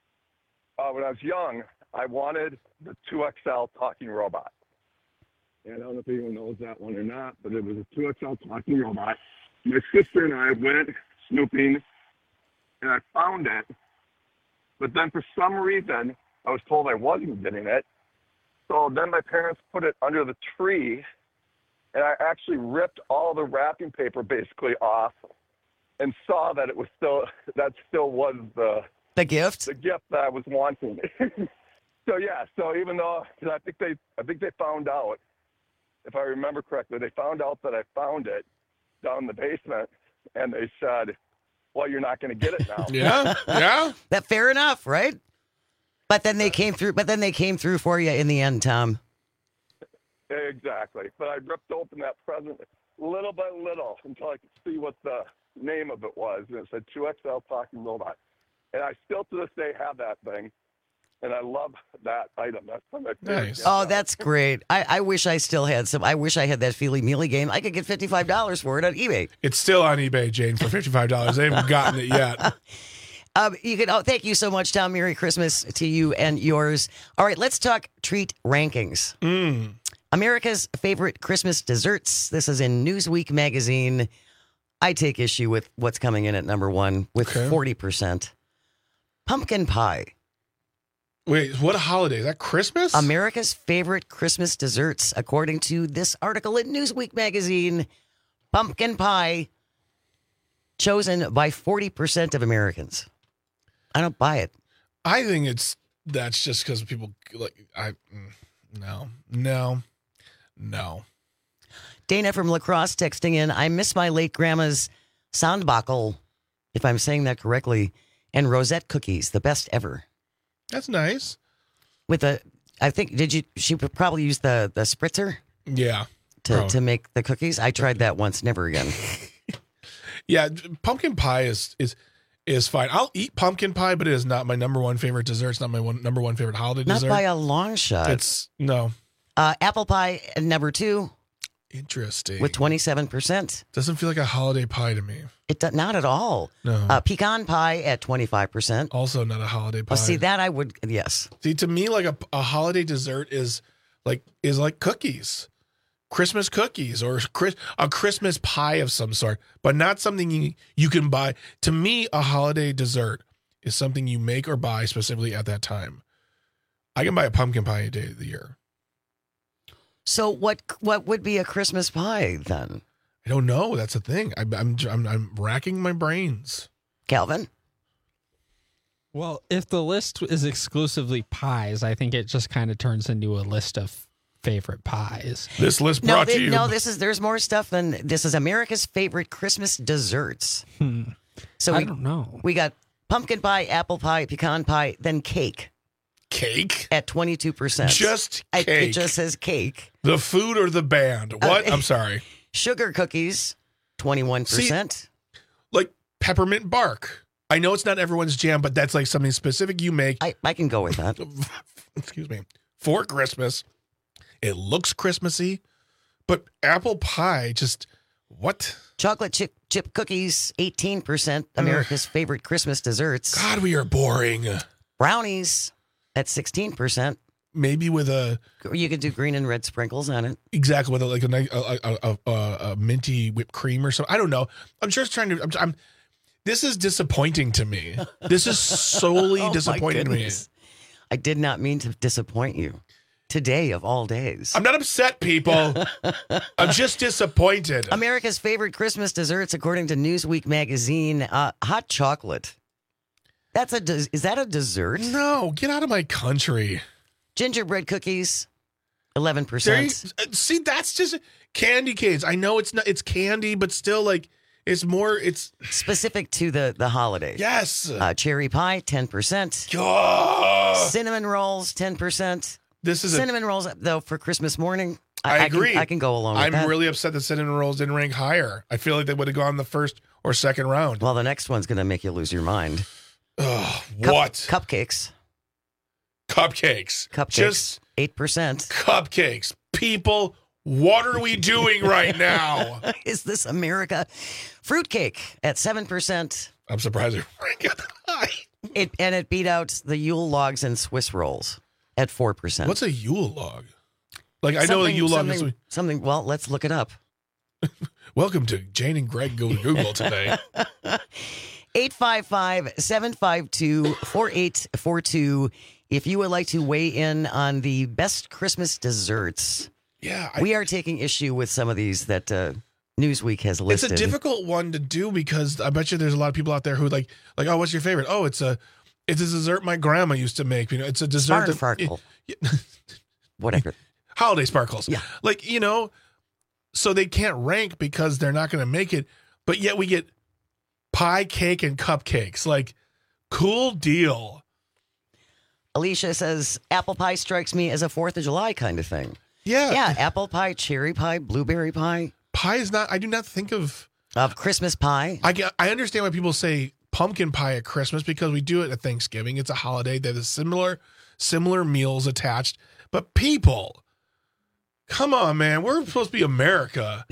was young, I wanted the 2XL talking robot. And I don't know if anyone knows that one or not, but it was a 2XL talking robot. My sister and I went snooping, and I found it. But then for some reason, I was told I wasn't getting it. So then my parents put it under the tree, and I actually ripped all the wrapping paper basically off and saw that that still was the gift? The gift that I was wanting. So even though, I think they found out, if I remember correctly, they found out that I found it down in the basement, and they said, well, you're not going to get it now. Yeah. That fair enough, right? But then they came through for you in the end, Tom. Exactly. But I ripped open that present little by little until I could see what the name of it was. And it said 2XL talking robot. And I still to this day have that thing. And I love that item. That's one of my favorite. Nice. Oh, that's great. I wish I still had some. I wish I had that Feely Mealy game. I could get $55 for it on eBay. It's still on eBay, Jane, for $55. They haven't gotten it yet. Thank you so much, Tom. Merry Christmas to you and yours. All right, let's talk treat rankings. America's favorite Christmas desserts. This is in Newsweek magazine. I take issue with what's coming in at number one with 40%. Pumpkin pie. Wait, what holiday? Is that Christmas? America's favorite Christmas desserts, according to this article in Newsweek magazine. Pumpkin pie, chosen by 40% of Americans. I don't buy it. I think that's just because people no. Dana from La Crosse texting in, I miss my late grandma's Sandbachel, if I'm saying that correctly, and rosette cookies, the best ever. That's nice. She probably used the spritzer? Yeah. To make the cookies? I tried that once, never again. Yeah, pumpkin pie is fine. I'll eat pumpkin pie, but it is not my number one favorite dessert. It's not my number one favorite holiday dessert. Not by a long shot. No. Apple pie, number 2. Interesting. With 27%. Doesn't feel like a holiday pie to me. It does not at all. No. Pecan pie at 25%. Also not a holiday pie. Oh, see, that I would, yes. See, to me, like a holiday dessert is like cookies. Christmas cookies or a Christmas pie of some sort, but not something you can buy. To me, a holiday dessert is something you make or buy specifically at that time. I can buy a pumpkin pie a day of the year. So what would be a Christmas pie then? I don't know. That's the thing. I'm racking my brains. Calvin? Well, if the list is exclusively pies, I think it just kind of turns into a list of favorite pies. This list brought to you. No, there's more stuff than this. Is America's favorite Christmas desserts. So I don't know. We got pumpkin pie, apple pie, pecan pie, then cake. Cake? At 22%. Just cake. It just says cake. The food or the band? What? I'm sorry. Sugar cookies, 21%. See, like peppermint bark. I know it's not everyone's jam, but that's like something specific you make. I can go with that. Excuse me. For Christmas. It looks Christmassy, but apple pie, just what? Chocolate chip cookies, 18%. America's favorite Christmas desserts. God, we are boring. Brownies at 16%. Maybe with you could do green and red sprinkles on it. Exactly, with like a minty whipped cream or something. I don't know. I'm just trying to. I'm this is disappointing to me. This is solely disappointing to me. I did not mean to disappoint you. Today of all days. I'm not upset, people. I'm just disappointed. America's favorite Christmas desserts, according to Newsweek magazine, hot chocolate. Is that a dessert? No, get out of my country. Gingerbread cookies, 11%. See, that's just candy canes. I know it's not. It's candy, but still, like it's more. It's specific to the holiday. Yes. Cherry pie, 10%. Oh. Cinnamon rolls, 10%. This is cinnamon rolls though for Christmas morning. I agree. I can go along with that. I'm really upset that cinnamon rolls didn't rank higher. I feel like they would have gone the first or second round. Well, the next one's going to make you lose your mind. What? Cupcakes. Cupcakes. Just 8%. Cupcakes. People, what are we doing right now? Is this America? Fruitcake at 7%. I'm surprised it ranked high. It beat out the Yule logs and Swiss rolls at 4%. What's a Yule log? Like, I know a Yule log is something. Well, let's look it up. Welcome to Jane and Greg Go to Google today. 855-752-4842. If you would like to weigh in on the best Christmas desserts. Yeah. We are taking issue with some of these that Newsweek has listed. It's a difficult one to do because I bet you there's a lot of people out there who like, oh, what's your favorite? Oh, it's a dessert my grandma used to make. You know, it's a dessert. Sparkle. Whatever. Holiday sparkles. Yeah. Like, you know, so they can't rank because they're not going to make it. But yet we get pie, cake, and cupcakes. Like, cool deal. Alicia says, apple pie strikes me as a 4th of July kind of thing. Yeah. Yeah, apple pie, cherry pie, blueberry pie. Pie is not, I do not think of Christmas pie. I understand why people say pumpkin pie at Christmas because we do it at Thanksgiving. It's a holiday. There's similar meals attached. But people, come on, man. We're supposed to be America.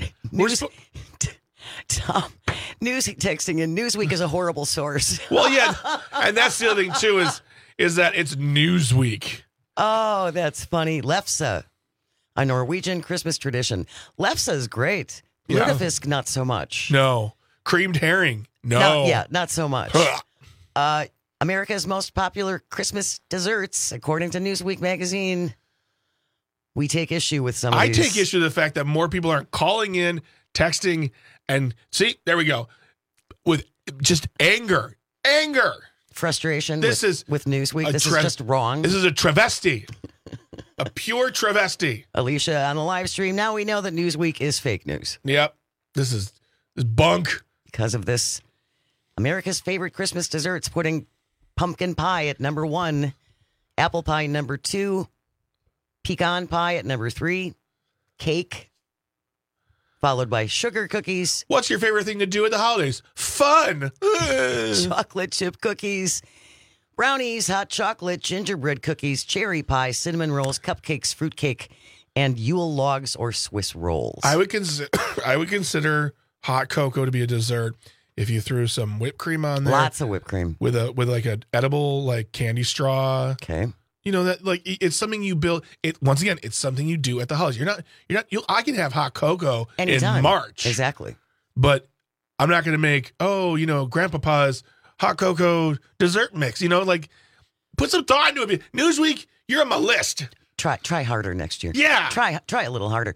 Tom, Newsweek texting in. Newsweek is a horrible source. Well, yeah. And that's the other thing, too, is that it's Newsweek. Oh, that's funny. Lefse, a Norwegian Christmas tradition. Lefse is great. Lutefisk, not so much. No. Creamed herring. No. Not so much. America's most popular Christmas desserts, according to Newsweek magazine. We take issue with some of these. I take issue with the fact that more people aren't calling in, texting, and see, there we go. With just anger. Frustration with Newsweek. This is just wrong. This is a travesty. A pure travesty. Alicia on the live stream. Now we know that Newsweek is fake news. Yep. This is bunk. Because of this. America's favorite Christmas desserts, putting pumpkin pie at number 1, apple pie number 2, pecan pie at number 3, cake, followed by sugar cookies. What's your favorite thing to do at the holidays? Fun. Chocolate chip cookies, brownies, hot chocolate, gingerbread cookies, cherry pie, cinnamon rolls, cupcakes, fruitcake, and Yule logs or Swiss rolls. I would consider hot cocoa to be a dessert if you threw some whipped cream on there. Lots of whipped cream with like an edible like candy straw. Okay. You know that like it's something you build. It once again, it's something you do at the holidays. I can have hot cocoa anytime in March, exactly. But I'm not going to make Grandpapa's hot cocoa dessert mix. Like put some thought into it. Newsweek, you're on my list. Try harder next year. Yeah. Try a little harder.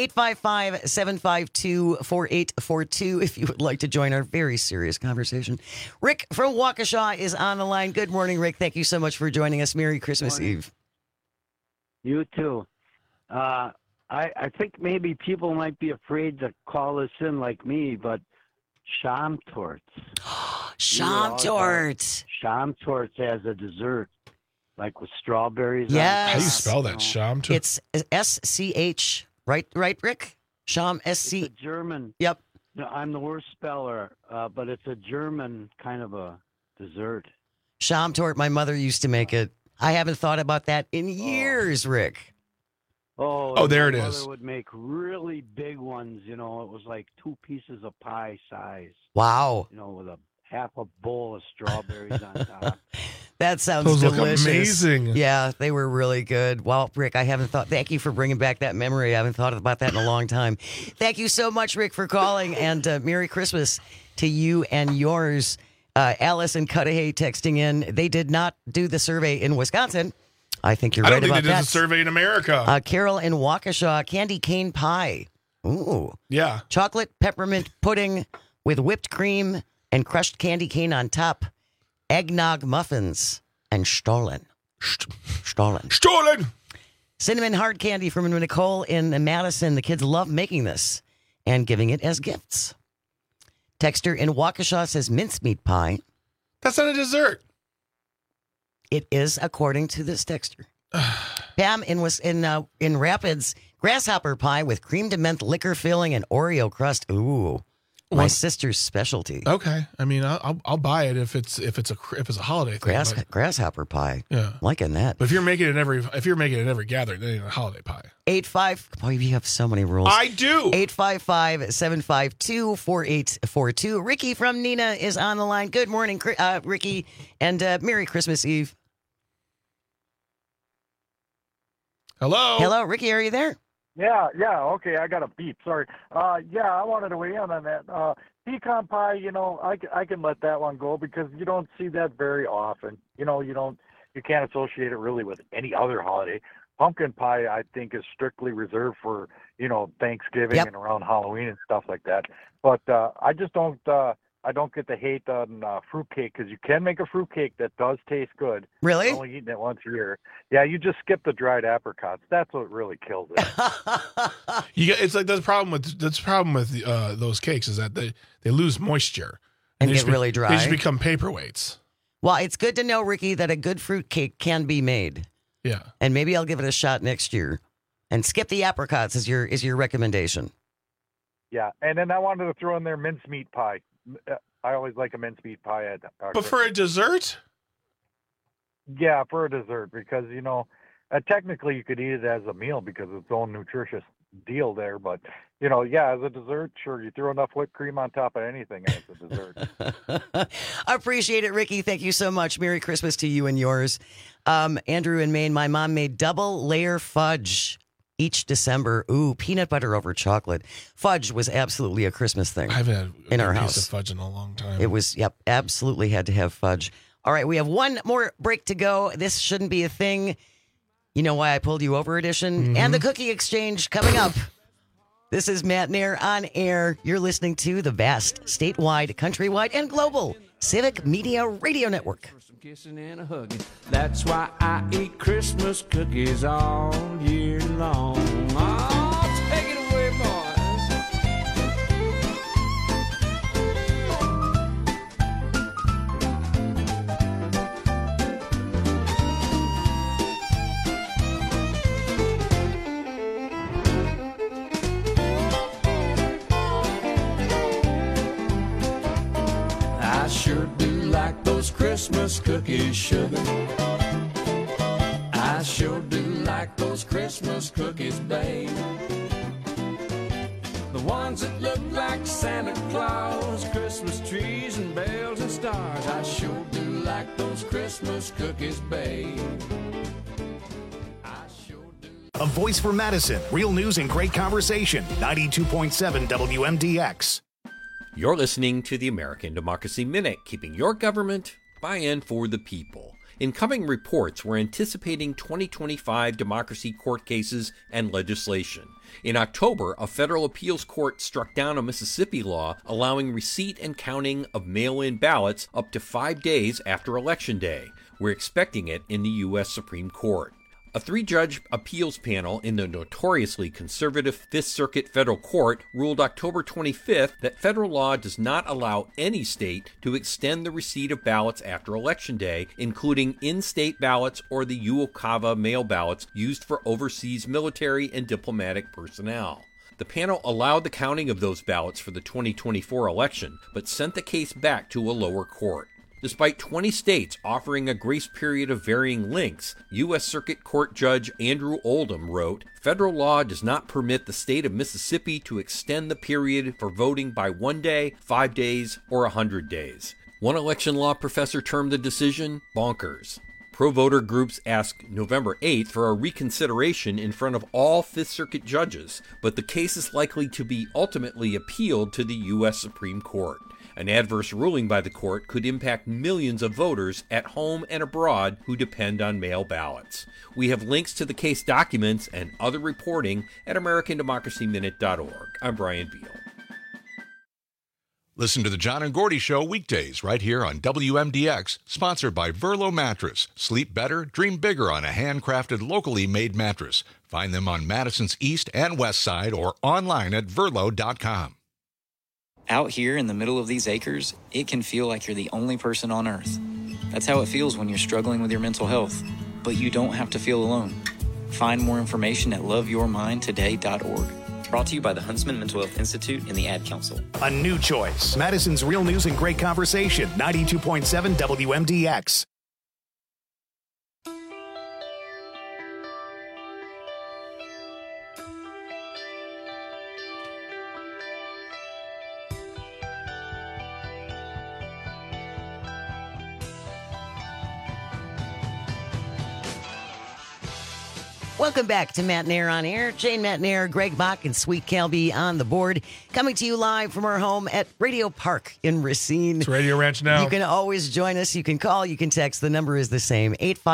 855-752-4842 if you would like to join our very serious conversation. Rick from Waukesha is on the line. Good morning, Rick. Thank you so much for joining us. Merry Christmas Eve. You too. I think maybe people might be afraid to call this in like me, but Sham torts. Sham torts. Sham torts as a dessert, like with strawberries. Yes. How do you spell that? Sham torts? It's S-C-H. Right, Rick? Sham, S-C. It's a German. Yep. No, I'm the worst speller, but it's a German kind of a dessert. Sham tort. My mother used to make it. I haven't thought about that in years, Rick. Oh, there it my is. mother would make really big ones. You know, it was like 2 pieces of pie size. Wow. You know, with a half a bowl of strawberries on top. That sounds Those delicious. look amazing. Yeah, they were really good. Well, Rick, I haven't thought. Thank you for bringing back that memory. I haven't thought about that in a long time. Thank you so much, Rick, for calling, and Merry Christmas to you and yours. Alice and Cudahy texting in. They did not do the survey in Wisconsin. I think you're I right don't think about they did that. the survey in America. Carol in Waukesha, candy cane pie. Ooh. Yeah. Chocolate peppermint pudding with whipped cream and crushed candy cane on top. Eggnog muffins and Stollen. Stollen. Cinnamon hard candy from Nicole in Madison. The kids love making this and giving it as gifts. Texter in Waukesha says mincemeat pie. That's not a dessert. It is, according to this texter. Pam in Rapids, grasshopper pie with creamed mint liquor filling and Oreo crust. Ooh, my sister's specialty. Okay, I mean, I'll buy it if it's a holiday thing. Grasshopper pie. Yeah, liking that. But if you're making it every gathering, then it's a holiday pie. 85. Boy, you have so many rules. I do. 855-752-4842. Ricky from Nina is on the line. Good morning, Ricky, and Merry Christmas Eve. Hello, Ricky. Are you there? Yeah, okay, I got a beep, sorry. Yeah, I wanted to weigh in on that. Pecan pie, you know, I can let that one go because you don't see that very often. You know, you can't associate it really with any other holiday. Pumpkin pie, I think, is strictly reserved for, you know, Thanksgiving and around Halloween and stuff like that. But I just don't get the hate on fruitcake because you can make a fruitcake that does taste good. Really? I'm only eating it once a year. Yeah, you just skip the dried apricots. That's what really kills it. It's like the problem with those cakes is that they lose moisture and they get really dry. They just become paperweights. Well, it's good to know, Ricky, that a good fruitcake can be made. Yeah. And maybe I'll give it a shot next year. And skip the apricots is your recommendation. Yeah, and then I wanted to throw in there mincemeat pie. I always like a mincemeat pie at But for a dessert? Yeah, for a dessert because, you know, technically you could eat it as a meal because it's its own nutritious deal there. But, you know, yeah, as a dessert, sure, you throw enough whipped cream on top of anything and it's a dessert. I appreciate it, Ricky. Thank you so much. Merry Christmas to you and yours. Andrew in Maine, my mom made double layer fudge each December. Ooh, peanut butter over chocolate. Fudge was absolutely a Christmas thing. I haven't had in our piece house of fudge in a long time. It was, absolutely had to have fudge. All right, we have one more break to go. This shouldn't be a thing. You know why I pulled you over edition? And the cookie exchange coming up. This is Matt Nair on air. You're listening to the vast, statewide, countrywide, and global Civic Media Radio Network. Some kissing and a hugging. That's why I eat Christmas cookies all year long. Oh, take it away, boys. I sure do like those Christmas cookies, sugar. I sure do like those Christmas cookies, babe. The ones that look like Santa Claus, Christmas trees and bells and stars. I sure do like those Christmas cookies, babe. A voice for Madison. Real news and great conversation. 92.7 WMDX. You're listening to the American Democracy Minute, keeping your government by and for the people. In coming reports, we're anticipating 2025 democracy court cases and legislation. In October, a federal appeals court struck down a Mississippi law allowing receipt and counting of mail-in ballots up to 5 days after Election Day. We're expecting it in the U.S. Supreme Court. A 3-judge appeals panel in the notoriously conservative Fifth Circuit Federal Court ruled October 25th that federal law does not allow any state to extend the receipt of ballots after Election Day, including in-state ballots or the UOCAVA mail ballots used for overseas military and diplomatic personnel. The panel allowed the counting of those ballots for the 2024 election, but sent the case back to a lower court. Despite 20 states offering a grace period of varying lengths, U.S. Circuit Court Judge Andrew Oldham wrote, "Federal law does not permit the state of Mississippi to extend the period for voting by 1 day, 5 days, or 100 days." One election law professor termed the decision bonkers. Pro-voter groups asked November 8th for a reconsideration in front of all Fifth Circuit judges, but the case is likely to be ultimately appealed to the U.S. Supreme Court. An adverse ruling by the court could impact millions of voters at home and abroad who depend on mail ballots. We have links to the case documents and other reporting at AmericanDemocracyMinute.org. I'm Brian Beal. Listen to the John and Gordy Show weekdays right here on WMDX, sponsored by Verlo Mattress. Sleep better, dream bigger on a handcrafted, locally made mattress. Find them on Madison's East and West Side or online at Verlo.com. Out here in the middle of these acres, it can feel like you're the only person on Earth. That's how it feels when you're struggling with your mental health. But you don't have to feel alone. Find more information at loveyourmindtoday.org. Brought to you by the Huntsman Mental Health Institute and the Ad Council. A new choice. Madison's Real News and Great Conversation, 92.7 WMDX. Welcome back to Matt Nair on Air. Jane Matt Nair, Greg Bach, and Sweet Calby on the board. Coming to you live from our home at Radio Park in Racine. It's Radio Ranch now. You can always join us. You can call. You can text. The number is the same,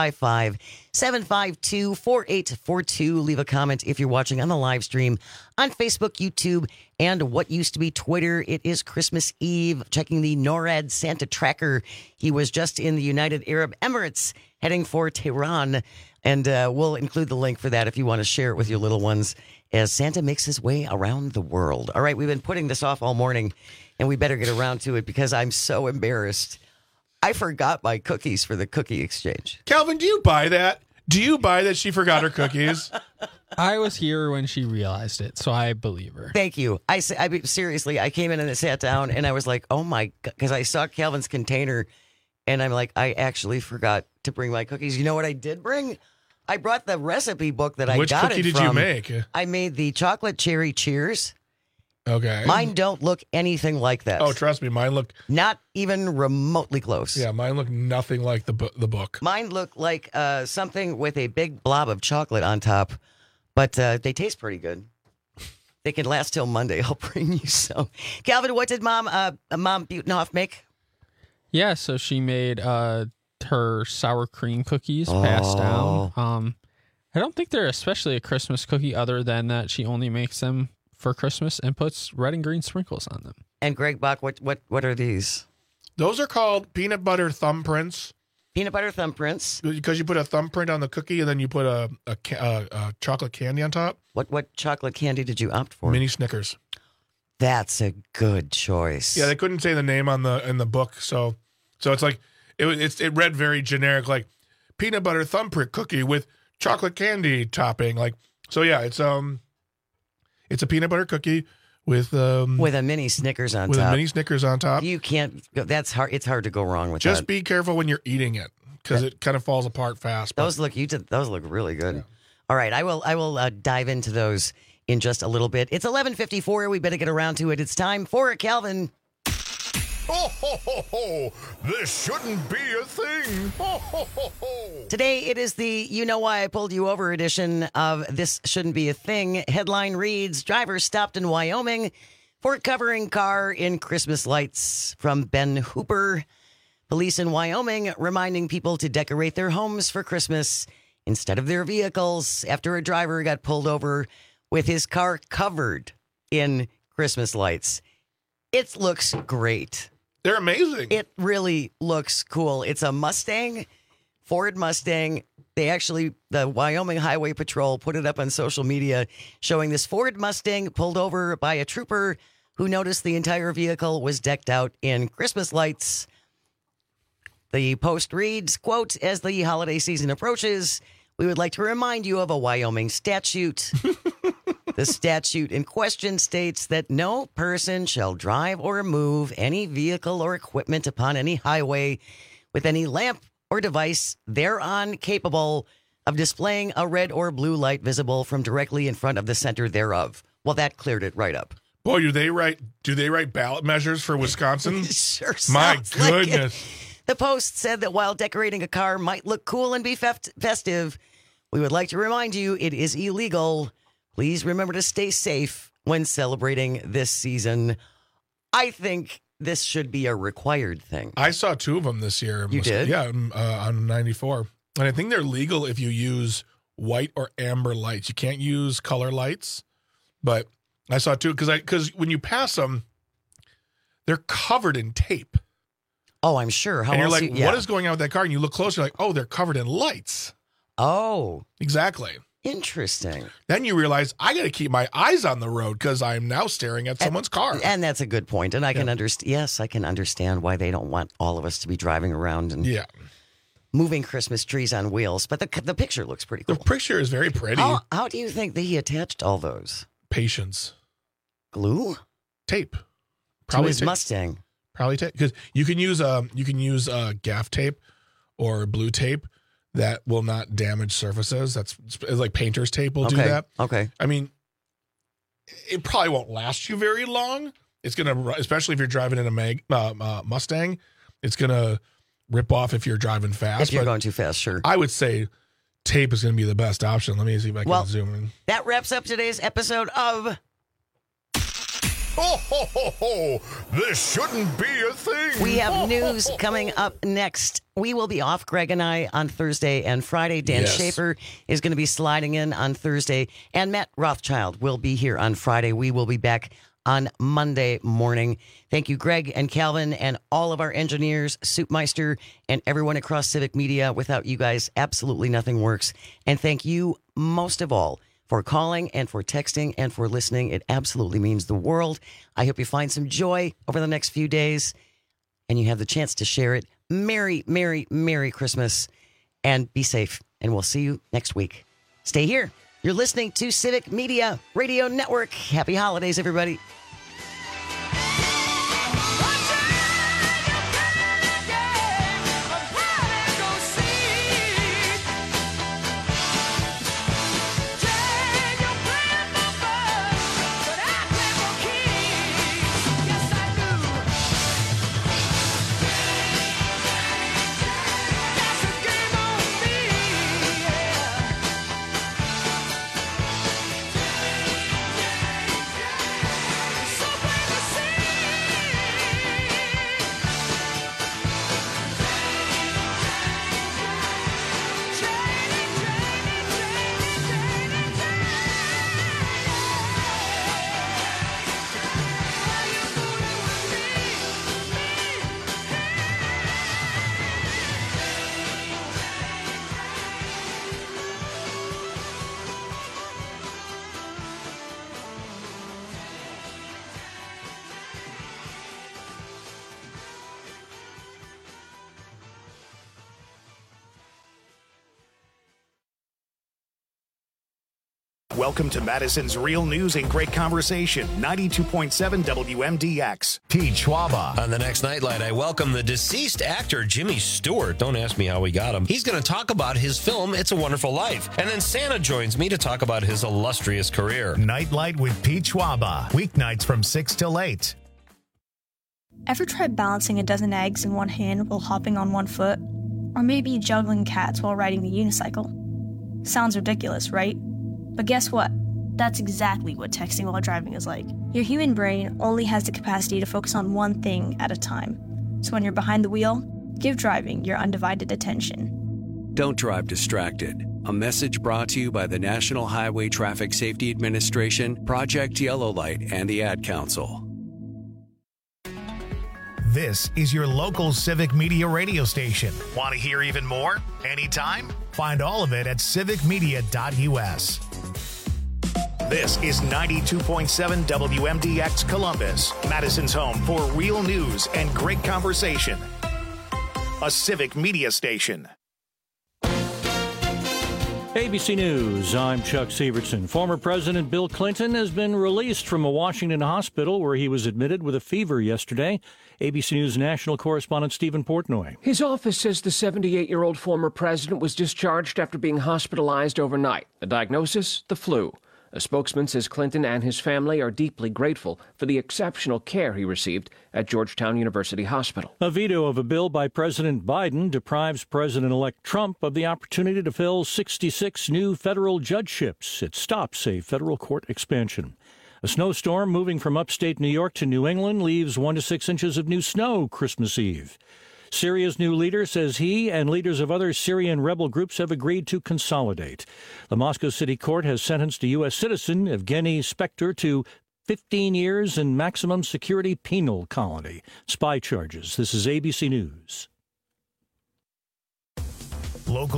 855-752-4842. Leave a comment if you're watching on the live stream on Facebook, YouTube, and what used to be Twitter. It is Christmas Eve. Checking the NORAD Santa tracker. He was just in the United Arab Emirates heading for Tehran. And we'll include the link for that if you want to share it with your little ones as Santa makes his way around the world. All right, we've been putting this off all morning, and we better get around to it because I'm so embarrassed. I forgot my cookies for the cookie exchange. Calvin, do you buy that? Do you buy that she forgot her cookies? I was here when she realized it, so I believe her. Thank you. Seriously, I came in and I sat down, and I was like, oh, my God, because I saw Calvin's container, and I'm like, I actually forgot to bring my cookies. You know what I did bring? I brought the recipe book that I got it from. Which cookie did you make? I made the chocolate cherry cheers. Okay. Mine don't look anything like that. Oh, trust me, mine look not even remotely close. Yeah, mine look nothing like the book. Mine look like something with a big blob of chocolate on top, but they taste pretty good. They can last till Monday. I'll bring you some. Calvin, what did Mom Butenhoff make? Yeah, so she made her sour cream cookies passed down. I don't think they're especially a Christmas cookie other than that she only makes them for Christmas and puts red and green sprinkles on them. And Greg Bach, what are these? Those are called peanut butter thumbprints. Peanut butter thumbprints. Because you put a thumbprint on the cookie and then you put a chocolate candy on top. What chocolate candy did you opt for? Mini Snickers. That's a good choice. Yeah, they couldn't say the name in the book, so it's like it read very generic, like peanut butter thumbprint cookie with chocolate candy topping. Like, so yeah, it's a peanut butter cookie with a mini Snickers on top. With a mini Snickers on top. You can't. That's hard. It's hard to go wrong with Just that. be careful when you're eating it because it kind of falls apart fast. Those look really good. Yeah. All right, I will dive into those in just a little bit. It's 11:54. We better get around to it. It's time for Calvin. Ho, ho, ho, ho. This shouldn't be a thing. Ho, ho, ho, ho. Today, it is the You Know Why I Pulled You Over edition of This Shouldn't Be a Thing. Headline reads, driver stopped in Wyoming for covering car in Christmas lights, from Ben Hooper. Police in Wyoming reminding people to decorate their homes for Christmas instead of their vehicles after a driver got pulled over with his car covered in Christmas lights. It looks great. They're amazing. It really looks cool. It's a Mustang, Ford Mustang. The Wyoming Highway Patrol put it up on social media showing this Ford Mustang pulled over by a trooper who noticed the entire vehicle was decked out in Christmas lights. The post reads, quote, "As the holiday season approaches, we would like to remind you of a Wyoming statute." The statute in question states that no person shall drive or move any vehicle or equipment upon any highway with any lamp or device thereon capable of displaying a red or blue light visible from directly in front of the center thereof. Well, that cleared it right up. Boy, do they write ballot measures for Wisconsin? Sure. My sounds like goodness. it. The Post said that while decorating a car might look cool and be festive, we would like to remind you it is illegal. Please remember to stay safe when celebrating this season. I think this should be a required thing. I saw 2 of them this year. You did? Yeah, on 94. And I think they're legal if you use white or amber lights. You can't use color lights. But I saw 2 because when you pass them, they're covered in tape. Oh, I'm sure. How and you're like, what is going on with that car? And you look closer, like, oh, they're covered in lights. Oh. Exactly. Interesting. Then you realize I got to keep my eyes on the road because I'm now staring at someone's car. And that's a good point. And I can understand. Yes, I can understand why they don't want all of us to be driving around and moving Christmas trees on wheels. But the picture looks pretty cool. The picture is very pretty. How do you think that he attached all those? Patience. Glue? Tape. Probably to his Mustang. Probably tape because you can use gaff tape or blue tape that will not damage surfaces. That's like painter's tape will do that. Okay. I mean, it probably won't last you very long. It's gonna, especially if you're driving in a Mustang, it's gonna rip off if you're driving fast. If you're going too fast, sure. I would say tape is gonna be the best option. Let me see if I can zoom in. That wraps up today's episode of. Ho, ho, ho, ho. This shouldn't be a thing. We have news coming up next. We will be off, Greg and I, on Thursday and Friday. Dan Schaefer is going to be sliding in on Thursday. And Matt Rothschild will be here on Friday. We will be back on Monday morning. Thank you, Greg and Calvin and all of our engineers, Soupmeister, and everyone across Civic Media. Without you guys, absolutely nothing works. And thank you most of all for calling and for texting and for listening. It absolutely means the world. I hope you find some joy over the next few days and you have the chance to share it. Merry, Merry, Merry Christmas and be safe. And we'll see you next week. Stay here. You're listening to Civic Media Radio Network. Happy holidays, everybody. Welcome to Madison's Real News and Great Conversation, 92.7 WMDX. Pete Schwaba. On the next Nightlight, I welcome the deceased actor Jimmy Stewart. Don't ask me how we got him. He's going to talk about his film, It's a Wonderful Life. And then Santa joins me to talk about his illustrious career. Nightlight with Pete Schwaba. Weeknights from 6 till 8. Ever tried balancing a dozen eggs in one hand while hopping on one foot? Or maybe juggling cats while riding a unicycle? Sounds ridiculous, right? But guess what? That's exactly what texting while driving is like. Your human brain only has the capacity to focus on one thing at a time. So when you're behind the wheel, Give driving your undivided attention. Don't drive distracted. A message brought to you by the National Highway Traffic Safety Administration, Project Yellow Light, and the Ad Council. This is your local Civic Media radio station. Want to hear even more? Anytime? Find all of it at civicmedia.us. This is 92.7 WMDX Columbus, Madison's home for real news and great conversation. A Civic Media station. ABC News, I'm Chuck Severson. Former President Bill Clinton has been released from a Washington hospital where he was admitted with a fever yesterday. ABC News national correspondent Stephen Portnoy. His office says the 78-year-old former president was discharged after being hospitalized overnight. The diagnosis, the flu. A spokesman says Clinton and his family are deeply grateful for the exceptional care he received at Georgetown University Hospital. A veto of a bill by President Biden deprives President-elect Trump of the opportunity to fill 66 new federal judgeships. It stops a federal court expansion. A snowstorm moving from upstate New York to New England leaves 1 to 6 inches of new snow Christmas Eve. Syria's new leader says he and leaders of other Syrian rebel groups have agreed to consolidate. The Moscow City Court has sentenced a U.S. citizen, Evgeny Spektor, to 15 years in maximum security penal colony. Spy charges. This is ABC News.